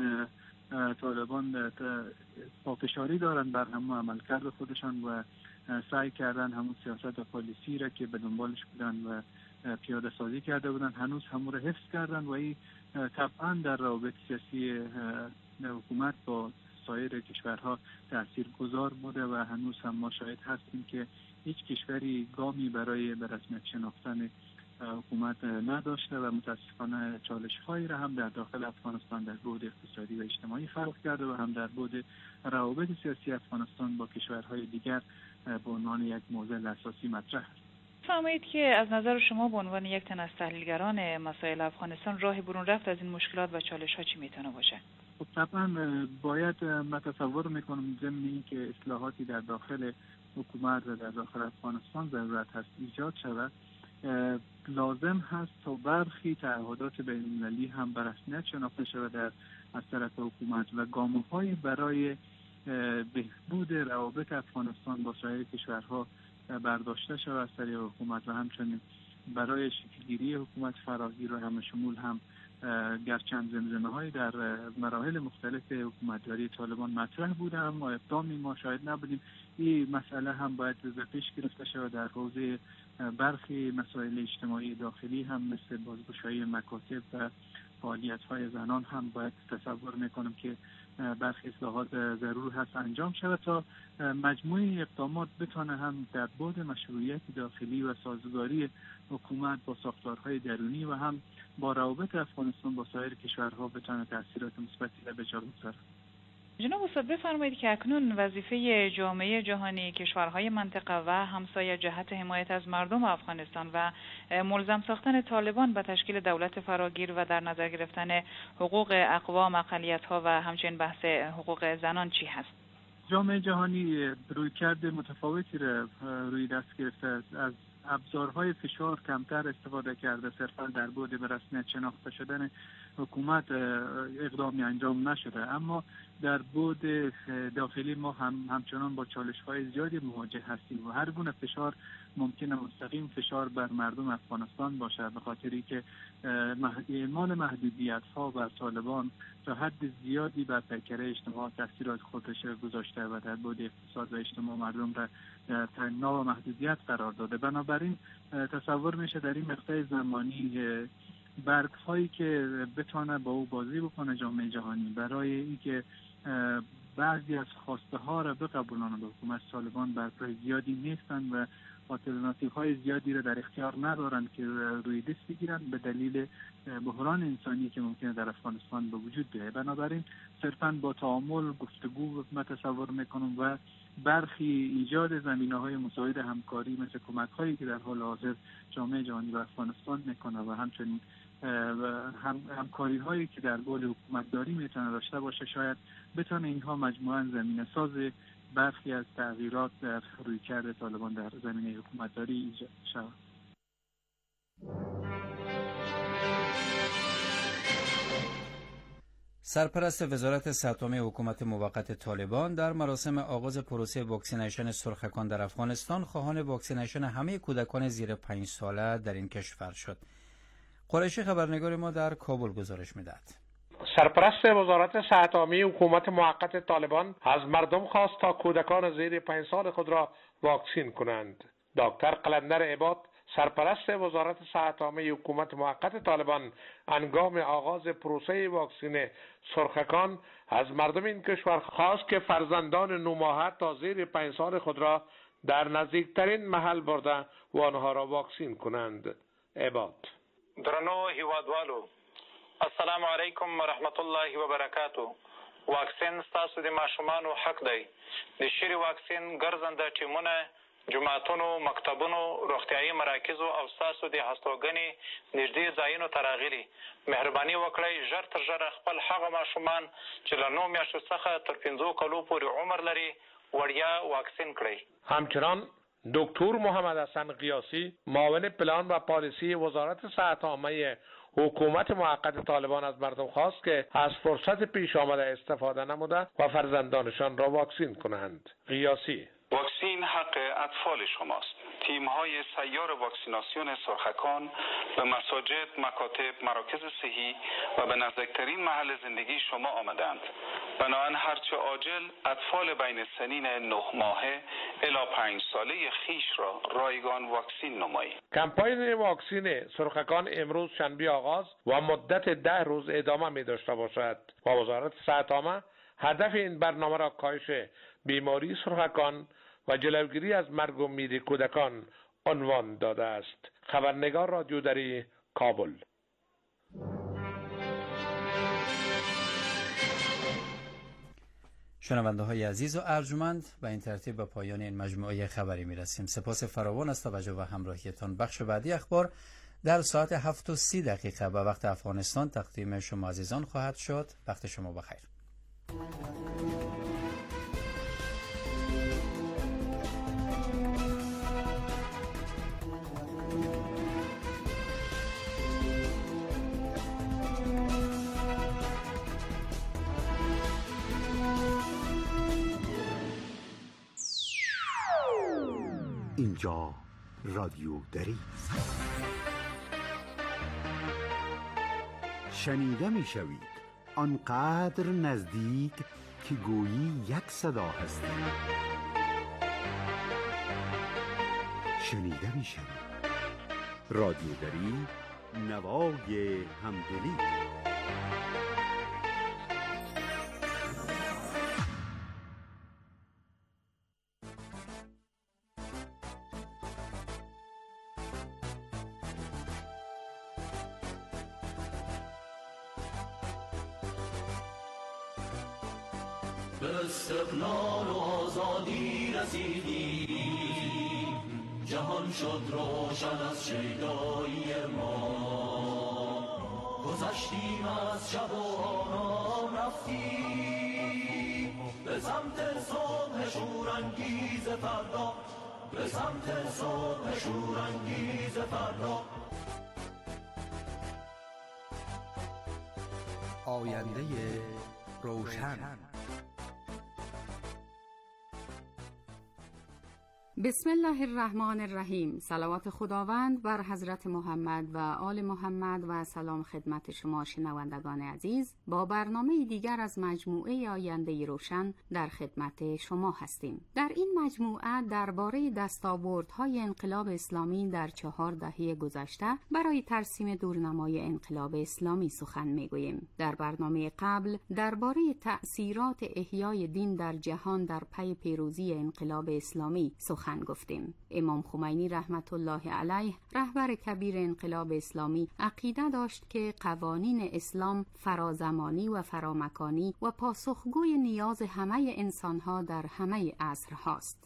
طالبان پافشاری دارن بر همون عملکرد خودشان و سعی کردن همون سیاست و پالیسی را که به دنبالش بودن و پیاده سازی کرده بودن هنوز همون را حفظ کردن و این طبعا در روابط سیاسی حکومت با سایر کشورها تاثیرگذار بوده و هنوز هم ما شاهد هستیم که هیچ کشوری گامی برای به رسمیت شناختن حکومت نداشته و متاسفانه چالش‌هایی را هم در داخل افغانستان در بعد اقتصادی و اجتماعی خلق کرده و هم در بعد روابط سیاسی افغانستان با کشورهای دیگر به عنوان یک موضوع اساسی مطرح است. فرمایید که از نظر شما به عنوان یک تن از تحلیلگران مسائل افغانستان راه برون رفت از این مشکلات و چالش‌ها چی میتونه باشه؟ خب طبعا باید من تصور میکنم ضمن اینکه اصلاحاتی در داخل حکومت و در داخل افغانستان ضرورت هست ایجاد شود، لازم هست تا برخی تعهدات بین‌المللی هم به رسمیت شناخته شود در از طرف حکومت و گام‌های برای بهبود روابط افغانستان با سایر کشورها برداشته شود از طریق حکومت و همچنین برای شکلگیری حکومت فراگیر و همه شمول هم گرچند زمزمه‌هایی در مراحل مختلف حکومتداری طالبان مطرح بوده اما اقدامی ما شاهد نبودیم. این مسئله هم باید به پیش گرفته شود در حوزه برخی مسائل اجتماعی داخلی هم مثل بازگشایی مکاتب و فعالیت‌های زنان هم باید تصور میکنم که برخی اصلاحات ضرور هست انجام شود تا مجموعه اقدامات بتونه هم در بعد مشروعیت داخلی و سازگاری حکومت با ساختارهای درونی و هم با روابط افغانستان با سایر کشورها بتونه تاثیرات مثبتی را به جا بگذاره. جناب استاد بفرمایید که اکنون وظیفه جامعه جهانی، کشورهای منطقه و همسایه جهت حمایت از مردم افغانستان و ملزم ساختن طالبان به تشکیل دولت فراگیر و در نظر گرفتن حقوق اقوام، اقلیت‌ها و همچنین بحث حقوق زنان چی هست؟ جامعه جهانی رویکرد متفاوتی را روی دست گرفته از ابزارهای فشار کمتر استفاده کرده، صرفا در بعد به رسمیت شناخته شدن حکومت اقدامی انجام نشده، اما در بعد داخلی ما هم همچنان با چالش‌های زیادی مواجه هستیم و هر گونه فشار ممکنه مستقیم فشار بر مردم افغانستان باشه، به خاطری که اعمال محدودیت‌ها بر طالبان تا حد زیادی بر پیکره اجتماع تاثیرات خودش گذاشته و در بعد اقتصاد و اجتماع مردم را در تنگنا و محدودیت قرار داده. بنابراین تصور میشه در این مقطع زمانی برگ هایی که بتونه با او بازی بکنه جامعه جهانی برای اینکه بعضی از خواسته ها را بقبولانه به حکومت طالبان برای زیادی نیستن و آلترناتیو های زیادی را در اختیار ندارن که روی دست بگیرن به دلیل بحران انسانی که ممکنه در افغانستان به وجود بیاید. بنابراین صرفاً با تعامل، گفتگو من تصور میکنم و برخی ایجاد زمینه‌های مساعد همکاری مثل کمک‌هایی که در حال حاضر جامعه جهانی به افغانستان میکنه و همچنین هم همکاری هایی که در بعد حکومتداری میتونه داشته باشه شاید بتونه اینها مجموعاً زمینه ساز برخی از تغییرات در رویکرد طالبان در زمینه حکومتداری ایجاد شود. سرپرست وزارت سه‌تامه حکومت موقت طالبان در مراسم آغاز پروسه واکسینیشن سرخکان در افغانستان خواهان واکسینیشن همه کودکان زیر پنج ساله در این کشور شد. قریشی خبرنگار ما در کابل گزارش می‌دهد. سرپرست وزارت سه‌تامه حکومت موقت طالبان از مردم خواست تا کودکان زیر پنج سال خود را واکسین کنند. دکتر قلندر عباد سرپرست وزارت صحت عامه حکومت موقت طالبان هنگام آغاز پروسه واکسین سرخکان از مردم این کشور خواست که فرزندان نوماهه تا زیر پنج سال خود را در نزدیکترین محل برده و آنها را واکسین کنند. عباد درنو هیوادوالو، السلام علیکم و رحمت الله و برکاتو. واکسین ستاسو د ماشومانو حق دی. د شری واکسین ګرځنده ټیمونه جماعتونو، مکتبونو، روغتیايي مراکزو او ستاسو د هستوګنې نږدې ځایونو ته راغلي. مهرباني وکړئ ژر تر ژره خپل هغه ماشومان چې له نهو میاشتو څخه تر پنځو کلو پورې عمر لري وړیا واکسین کړئ. همچنان دکتر محمد حسن قیاسی معاون پلان و پالیسی وزارت صحت عامه حکومت موقت طالبان از مردم خواست که از فرصت پیش آمده استفاده نموده و فرزندانشان را واکسین کنند. قیاسی: واکسین حق اطفال شماست. تیم‌های سیار واکسیناسیون سرخکان به مساجد، مکاتب، مراکز صحی و به نزدیکترین محل زندگی شما آمدند. بنابراین هرچه عاجل اطفال بین سنین نه ماهه الی پنج ساله خیش را رایگان واکسین نمایید. کمپاین واکسین سرخکان امروز شنبه آغاز و مدت ده روز ادامه می داشته باشد و وزارت صحت عامه هدف این برنامه را کاهش بیماری سرخکان و جلوگیری از مرگ و میر کودکان عنوان داده است. خبرنگار رادیو دری، کابل. شنونده های عزیز و ارجمند، به این ترتیب به پایان این مجموعه خبری می رسیم. سپاس فراوان از توجه و همراهیتان. بخش بعدی اخبار در ساعت هفت و سی دقیقه به وقت افغانستان تقدیم شما عزیزان خواهد شد. وقت شما بخیر. اینجا رادیو دری شنیده می شوید، آنقدر نزدیک که گویی یک صدا هستید. شنیده می شوید رادیو دری، نوای همدلی. به استقلال و آزادی رسیدیم، جهان شد روشن از شیدایی ما. گذشتیم از شب و آرام رفتیم به سمت صبح شورانگیز فردا، به سمت صبح شورانگیز فردا. آینده روشن. بسم الله الرحمن الرحیم. صلوات خداوند بر حضرت محمد و آل محمد و سلام خدمت شما شنوندگان عزیز. با برنامه دیگر از مجموعه آینده روشن در خدمت شما هستیم. در این مجموعه درباره دستاوردهای انقلاب اسلامی در چهار دهه گذشته برای ترسیم دورنمای انقلاب اسلامی سخن میگوییم. در برنامه قبل درباره تأثیرات احیای دین در جهان در پی پیروزی انقلاب اسلامی سخن گفتیم. امام خمینی رحمت الله علیه رهبر کبیر انقلاب اسلامی عقیده داشت که قوانین اسلام فرازمانی و فرامکانی و پاسخگوی نیاز همه انسانها در همه عصرهاست.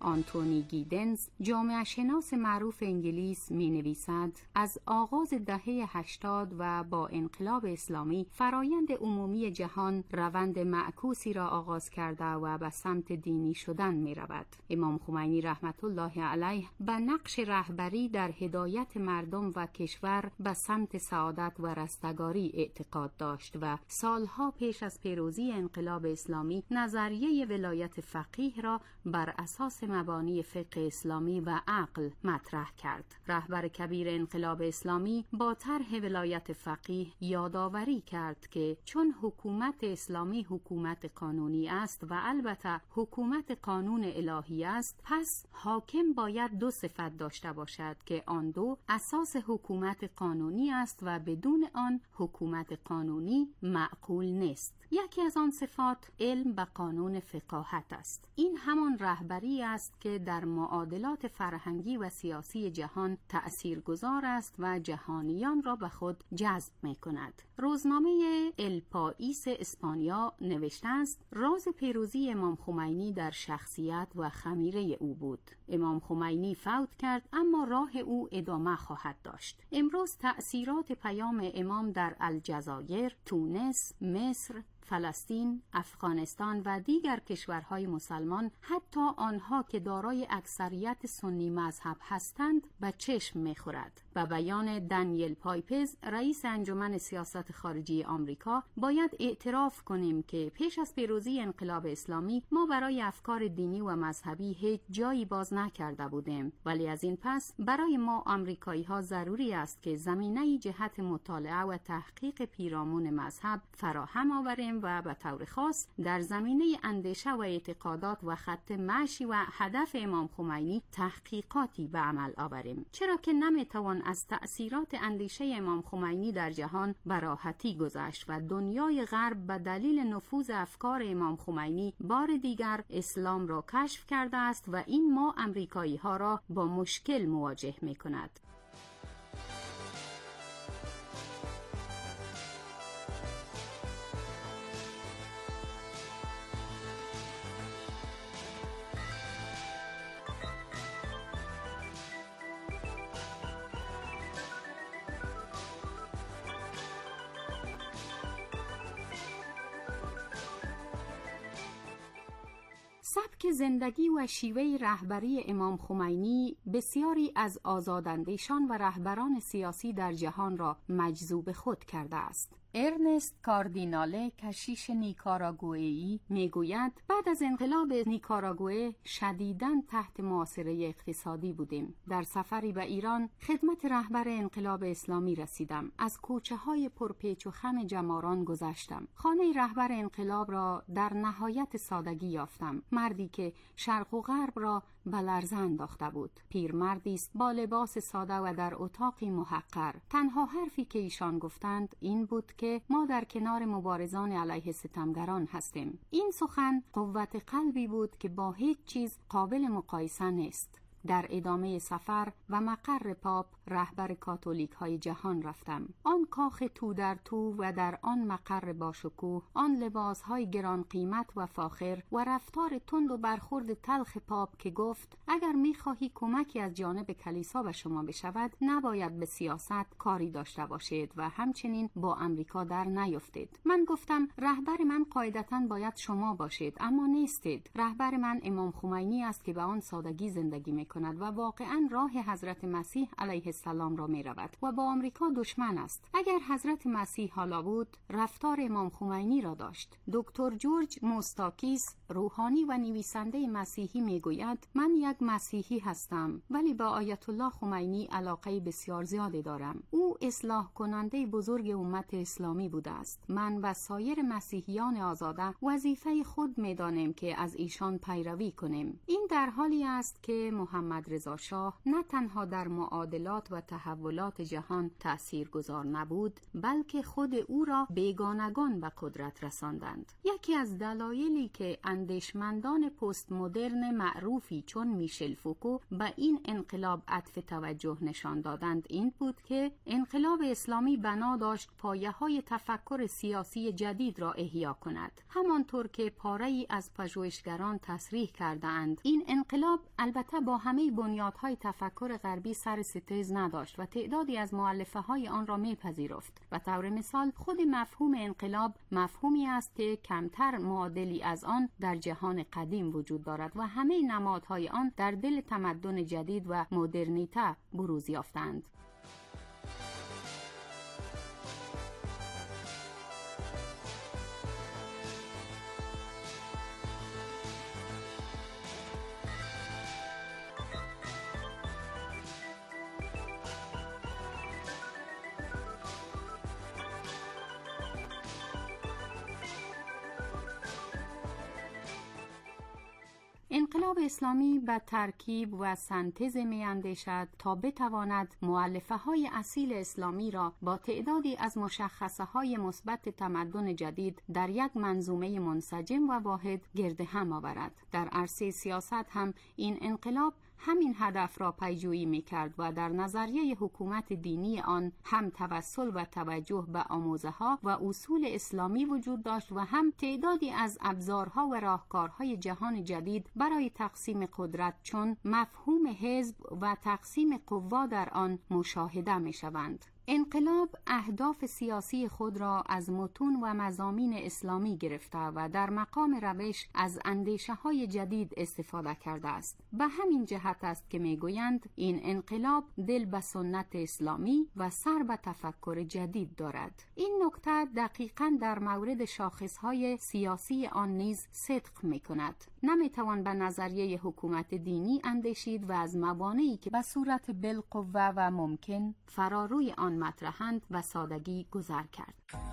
آنتونی گیدنز، جامعه شناس معروف انگلیس، می نویسد از آغاز دهه هشتاد و با انقلاب اسلامی فرایند عمومی جهان روند معکوسی را آغاز کرده و به سمت دینی شدن می رود. امام خمینی رحمت الله علیه به نقش رهبری در هدایت مردم و کشور به سمت سعادت و رستگاری اعتقاد داشت و سالها پیش از پیروزی انقلاب اسلامی نظریه ولایت فقیه را بر اساس مبانی فقه اسلامی و عقل مطرح کرد. رهبر کبیر انقلاب اسلامی با طرح ولایت فقیه یادآوری کرد که چون حکومت اسلامی حکومت قانونی است و البته حکومت قانون الهی است، پس حاکم باید دو صفت داشته باشد که آن دو اساس حکومت قانونی است و بدون آن حکومت قانونی معقول نیست. یکی از آن صفات علم و قانون فقاهت است. این همان رهبری است که در معادلات فرهنگی و سیاسی جهان تأثیرگذار است و جهانیان را به خود جذب می کند. روزنامه ال پائیس اسپانیا نوشته است راز پیروزی امام خمینی در شخصیت و خمیره او بود. امام خمینی فوت کرد اما راه او ادامه خواهد داشت. امروز تأثیرات پیام امام در الجزایر، تونس، مصر، فلسطین، افغانستان و دیگر کشورهای مسلمان، حتی آنها که دارای اکثریت سنی مذهب هستند، به چشم می‌خورد. به بیان دانیل پایپز، رئیس انجمن سیاست خارجی آمریکا، باید اعتراف کنیم که پیش از پیروزی انقلاب اسلامی ما برای افکار دینی و مذهبی هیچ جایی باز نکرده بودیم، ولی از این پس برای ما آمریکایی‌ها ضروری است که زمینه جهت مطالعه و تحقیق پیرامون مذهب فراهم آوریم و به طور خاص در زمینه اندیشه و اعتقادات و خط مشی و هدف امام خمینی تحقیقاتی به عمل آوریم، چرا که نمیتوان از تأثیرات اندیشه امام خمینی در جهان به راحتی گذشت و دنیای غرب به دلیل نفوذ افکار امام خمینی بار دیگر اسلام را کشف کرده است و این ما امریکایی ها را با مشکل مواجه می کند. سبک زندگی و شیوه رهبری امام خمینی بسیاری از آزاداندیشان و رهبران سیاسی در جهان را مجذوب خود کرده است. ارنست کاردیناله، کشیش نیکاراگوئی، میگوید بعد از انقلاب نیکاراگوئه شدیداً تحت محاصره اقتصادی بودیم. در سفری به ایران خدمت رهبر انقلاب اسلامی رسیدم. از کوچه های پرپیچ و خم جماران گذشتم. خانه رهبر انقلاب را در نهایت سادگی یافتم. مردی که شرق و غرب را به لرزه انداخته بود. پیرمردی است با لباس ساده و در اتاقی محقر. تنها حرفی که ایشان گفتند این بود که ما در کنار مبارزان علیه ستمگران هستیم. این سخن قوت قلبی بود که با هیچ چیز قابل مقایسه نیست. در ادامه سفر و مقر پاپ رهبر کاتولیک های جهان رفتم. آن کاخ تو در تو و در آن مقر باشکوه، آن لباس های گران قیمت و فاخر و رفتار تند و برخورد تلخ پاپ که گفت اگر میخواهی کمکی از جانب کلیسا به شما بشود نباید به سیاست کاری داشته باشید و همچنین با امریکا در نیفتید. من گفتم رهبر من قاعدتاً باید شما باشید اما نیستید. رهبر من امام خمینی است که به آن سادگی زندگی می کند و واقعا راه حضرت مسیح علیه السلام را می رود و با آمریکا دشمن است. اگر حضرت مسیح حالا بود رفتار امام خمینی را داشت. دکتر جورج موستاکیس، روحانی و نویسنده مسیحی می گوید من یک مسیحی هستم ولی با آیت الله خمینی علاقه بسیار زیادی دارم. او اصلاح کننده بزرگ امت اسلامی بوده است. من و سایر مسیحیان آزاده وظیفه خود می دانیم که از ایشان پیروی کنیم. این در حالی است که محمد محمد رضا شاه نه تنها در معادلات و تحولات جهان تأثیرگذار نبود، بلکه خود او را بیگانگان به قدرت رساندند. یکی از دلایلی که اندیشمندان پست مدرن معروفی چون میشل فوکو به این انقلاب عطف توجه نشان دادند این بود که انقلاب اسلامی بنا داشت پایه‌های تفکر سیاسی جدید را احیا کند. همانطور که پاره‌ای از پژوهشگران تصریح کردند، این انقلاب البته با همه بنیادهای تفکر غربی سر ستیز نداشت و تعدادی از مؤلفه‌های آن را میپذیرفت. و طور مثال خود مفهوم انقلاب مفهومی است که کمتر معادلی از آن در جهان قدیم وجود دارد و همه نمادهای آن در دل تمدن جدید و مدرنیته بروز یافتند. انقلاب اسلامی به ترکیب و سنتز می اندیشد تا بتواند مؤلفه های اصیل اسلامی را با تعدادی از مشخصه های مثبت تمدن جدید در یک منظومه منسجم و واحد گرد هم آورد. در عرصه سیاست هم این انقلاب همین هدف را پیجویی می‌کرد و در نظریه حکومت دینی آن هم توسل و توجه به آموزه‌ها و اصول اسلامی وجود داشت و هم تعدادی از ابزارها و راهکارهای جهان جدید برای تقسیم قدرت چون مفهوم حزب و تقسیم قوا در آن مشاهده می‌شوند. انقلاب اهداف سیاسی خود را از متون و مضامین اسلامی گرفته و در مقام روش از اندیشه‌های جدید استفاده کرده است. به همین جهت است که میگویند این انقلاب دل به سنت اسلامی و سر به تفکر جدید دارد. این نکته دقیقاً در مورد شاخص‌های سیاسی آن نیز صدق می‌کند. نمیتوان به نظریه حکومت دینی اندیشید و از موانعی که به صورت بالقوه و ممکن فراروی آن مطرحند و سادگی گذر کرد.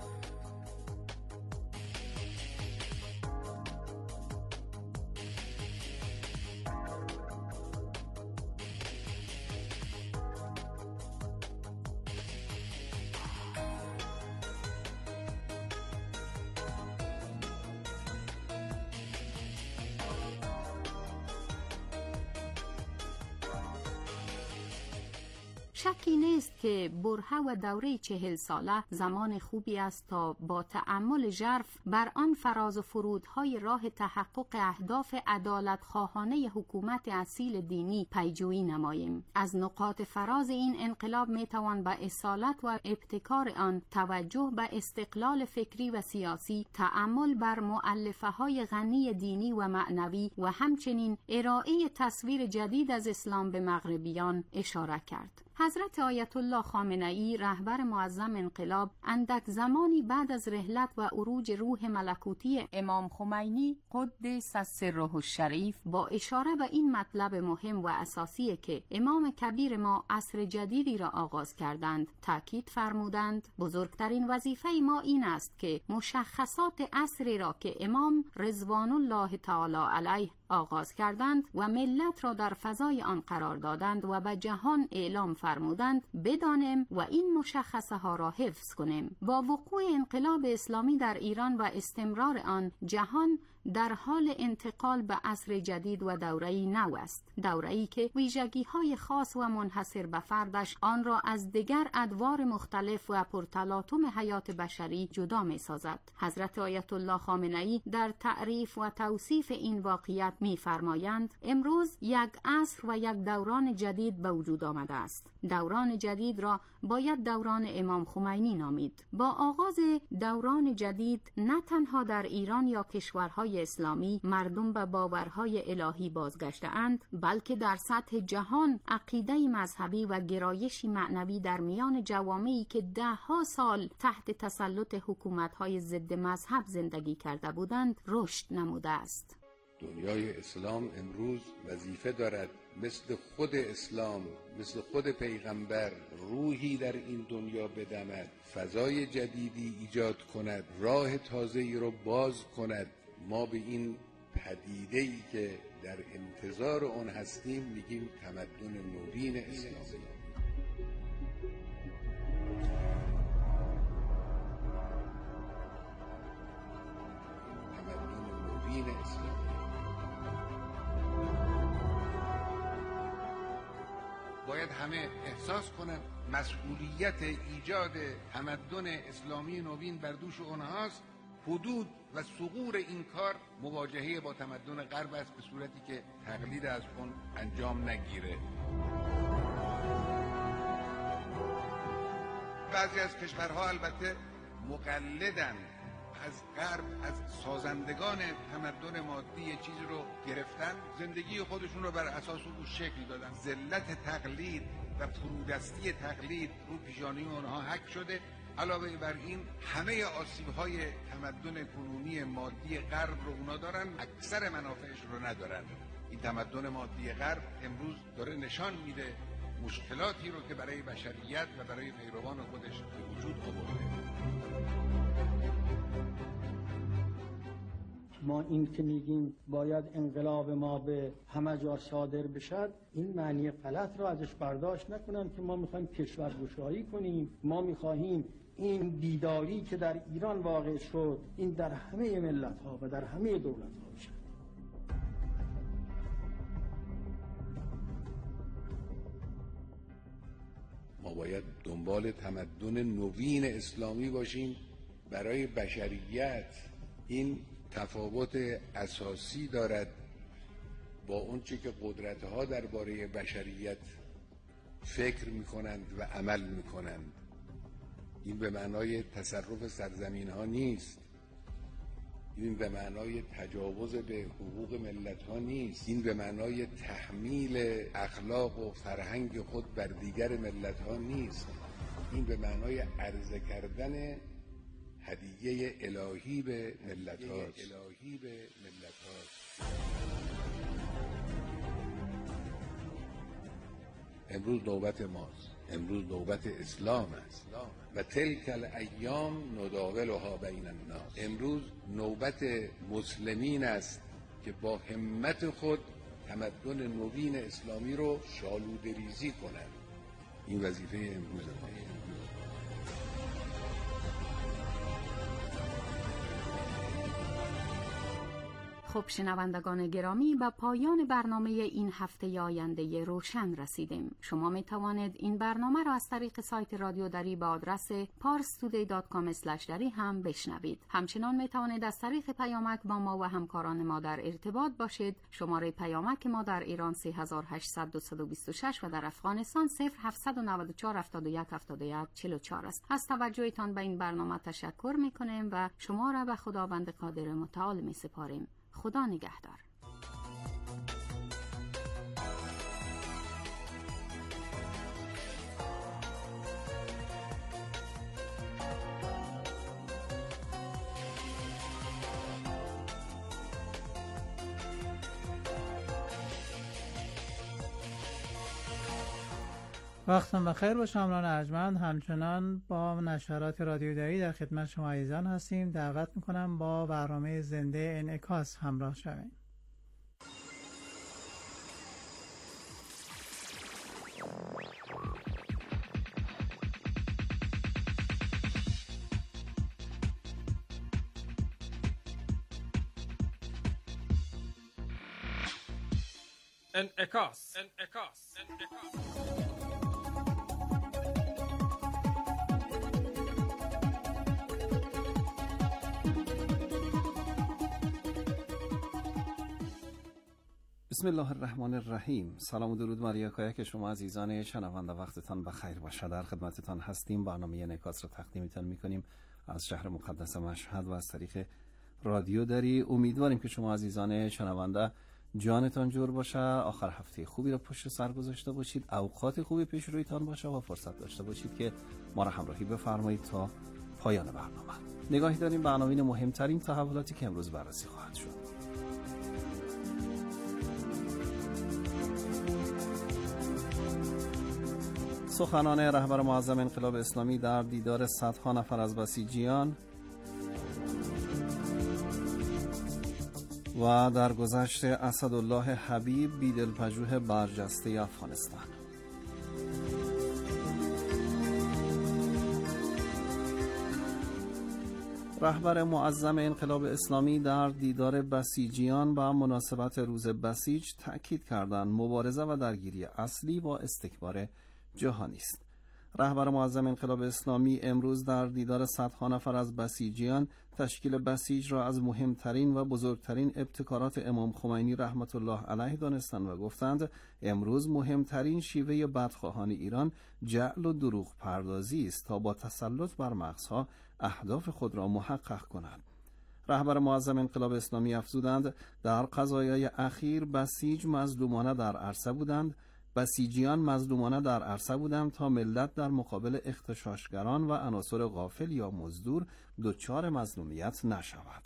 شکی نیست که برهه و دوره چهل ساله زمان خوبی است تا با تأمل ژرف بر آن فراز و فرودهای راه تحقق اهداف عدالت خواهانه حکومت اصیل دینی پیجویی نماییم. از نقاط فراز این انقلاب میتوان به اصالت و ابتکار آن، توجه به استقلال فکری و سیاسی، تأمل بر مؤلفه های غنی دینی و معنوی و همچنین ارائه تصویر جدید از اسلام به مغربیان اشاره کرد. حضرت آیت الله خامنه‌ای رهبر معظم انقلاب اندک زمانی بعد از رحلت و عروج روح ملکوتی امام خمینی قدس سره الشریف با اشاره به این مطلب مهم و اساسی که امام کبیر ما عصر جدیدی را آغاز کردند تاکید فرمودند بزرگترین وظیفه ما این است که مشخصات عصری را که امام رضوان الله تعالی علیه آغاز کردند و ملت را در فضای آن قرار دادند و به جهان اعلام فرمودند بدانیم و این مشخصه ها را حفظ کنیم. با وقوع انقلاب اسلامی در ایران و استمرار آن، جهان در حال انتقال به عصر جدید و دوره‌ای نو است، دوره‌ای که ویژگی‌های خاص و منحصر به فردش آن را از دیگر ادوار مختلف و پرتلاطم حیات بشری جدا می‌سازد. حضرت آیت الله خامنه‌ای در تعریف و توصیف این واقعیت می‌فرمایند امروز یک عصر و یک دوران جدید به وجود آمده است. دوران جدید را باید دوران امام خمینی نامید. با آغاز دوران جدید نه تنها در ایران یا کشورهای اسلامی مردم به باورهای الهی بازگشته‌اند، بلکه در سطح جهان عقیده مذهبی و گرایشی معنوی در میان جوامعی که ده‌ها سال تحت تسلط حکومت‌های ضد مذهب زندگی کرده بودند رشد نموده است. دنیای اسلام امروز وظیفه دارد مثل خود اسلام، مثل خود پیغمبر روحی در این دنیا بدمد، فضای جدیدی ایجاد کند، راه تازه‌ای را باز کند. ما به این پدیده‌ای که در انتظار اون هستیم میگیم تمدن نوین اسلامی. تمدن نوین اسلامی باید همه احساس کنند مسئولیت ایجاد تمدن اسلامی نوین بر دوش اونهاست. حدود و ثغور این کار مواجهه با تمدن غرب است به صورتی که تقلید از اون انجام نگیره. بعضی از کشورها البته مقلدن از غرب، از سازندگان تمدن مادی یه چیزی رو گرفتن، زندگی خودشون رو بر اساس او شکل دادن. ذلت تقلید و فرودستی تقلید رو پیشانی اونها حک شده. علاوه بر این همه آسیب‌های تمدن کنونی مادی غرب رو اونا دارن، اکثر منافعش رو ندارن. این تمدن مادی غرب امروز داره نشان میده مشکلاتی رو که برای بشریت و برای پیروان خودش به وجود آورده. ما این که میگیم باید انقلاب ما به همه جا صادر بشد، این معنی غلط را ازش برداشت نکنن که ما میخوایم کشورگشایی کنیم، ما میخواهیم این بیداری که در ایران واقع شد این در همه ملت ها و در همه دولت ها بشد. ما باید دنبال تمدن نوین اسلامی باشیم برای بشریت. این تفاوت اساسی دارد با اون چی که قدرت‌ها درباره بشریت فکر می‌کنند و عمل می‌کنند. این به معنای تصرف سرزمین‌ها نیست، این به معنای تجاوز به حقوق ملت‌ها نیست، این به معنای تحمیل اخلاق و فرهنگ خود بر دیگر ملت‌ها نیست، این به معنای عرضه کردن هدیه الهی به ملت هاست. امروز نوبت ماست، امروز نوبت اسلام است و تلک الایام نداولها بین الناس. امروز نوبت مسلمین است که با همت خود تمدن نوین اسلامی رو شالوده ریزی کنند. این وظیفه امروز ماست. خب شنوندگان گرامی، به پایان برنامه این هفته آینده روشن رسیدیم. شما می توانید این برنامه را از طریق سایت رادیو دری به آدرس پارس تودی دات کام اسلش دری هم بشنوید. همچنان می توانید از طریق پیامک با ما و همکاران ما در ارتباط باشید. شماره پیامک ما در ایران سه هزار و هشتصد و بیست و شش و در افغانستان صفر هفتصد و نود و چهار هفتاد و یک هفتاد و یک چهل و چهار است. از توجهتان به این برنامه تشکر می کنیم و شما را به خداوند قادر متعال می سپاریم. خدا نگهدار. وقتتون بخیر باشه همراهان ارجمند. همچنان با نشرات رادیو دری در خدمت شما عزیزان هستیم. دعوت میکنم با برنامه زنده انعکاس همراه شویم. انعکاس انعکاس انعکاس بسم الله الرحمن الرحیم. سلام و درود بر یکایک شما عزیزان شنونده. وقتتان بخیر باشه. در خدمتتان هستیم. برنامه انعکاس را تقدیمتان میکنیم از شهر مقدس مشهد و از طریق رادیو دری. امیدواریم که شما عزیزان شنونده جانتان جور باشه، آخر هفته خوبی را پشت سر گذاشته باشید، اوقات خوبی پیش رویتان باشه و فرصت داشته باشید که ما را همراهی بفرمایید تا پایان برنامه. نگاهی داریم به عناوین مهمترین تحولاتی که امروز بررسی خواهد شد. سخنان رهبر معظم انقلاب اسلامی در دیدار صدها نفر از بسیجیان، و در گذشته اسدالله حبیب بیدلپژوه برجسته افغانستان. رهبر معظم انقلاب اسلامی در دیدار بسیجیان با مناسبت روز بسیج تأکید کردند مبارزه و درگیری اصلی با استکبار جهانی است. رهبر معظم انقلاب اسلامی امروز در دیدار صدها نفر از بسیجیان تشکیل بسیج را از مهمترین و بزرگترین ابتکارات امام خمینی رحمت الله علیه دانستند و گفتند امروز مهمترین شیوه بدخواهان ایران جعل و دروغ پردازی است تا با تسلط بر مغزها اهداف خود را محقق کنند. رهبر معظم انقلاب اسلامی افزودند در قضایای اخیر بسیج مظلومانه در عرصه بودند بسیجیان مظلومانه در عرصه بودند تا ملت در مقابل اغتشاشگران و عناصر غافل یا مزدور دچار مظلومیت نشود.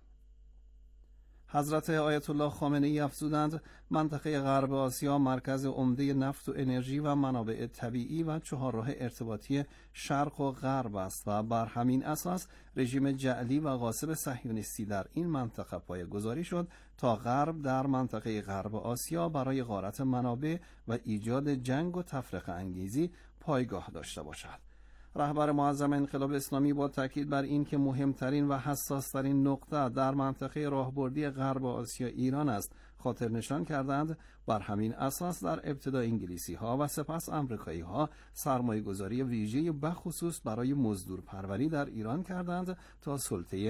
حضرت آیت الله خامنه ای افزودند منطقه غرب آسیا مرکز عمده نفت و انرژی و منابع طبیعی و چهارراه ارتباطی شرق و غرب است و بر همین اساس رژیم جعلی و غاصب صهیونیستی در این منطقه پایه‌گذاری شد تا غرب در منطقه غرب آسیا برای غارت منابع و ایجاد جنگ و تفرقه انگیزی پایگاه داشته باشد. رهبر معظم انقلاب اسلامی با تاکید بر این که مهمترین و حساسترین نقطه در منطقه راهبردی غرب آسیا ایران است خاطر نشان کردند بر همین اساس در ابتدا انگلیسی ها و سپس امریکایی ها سرمایه گذاری ویژه بخصوص برای مزدور پروری در ایران کردند تا سلطه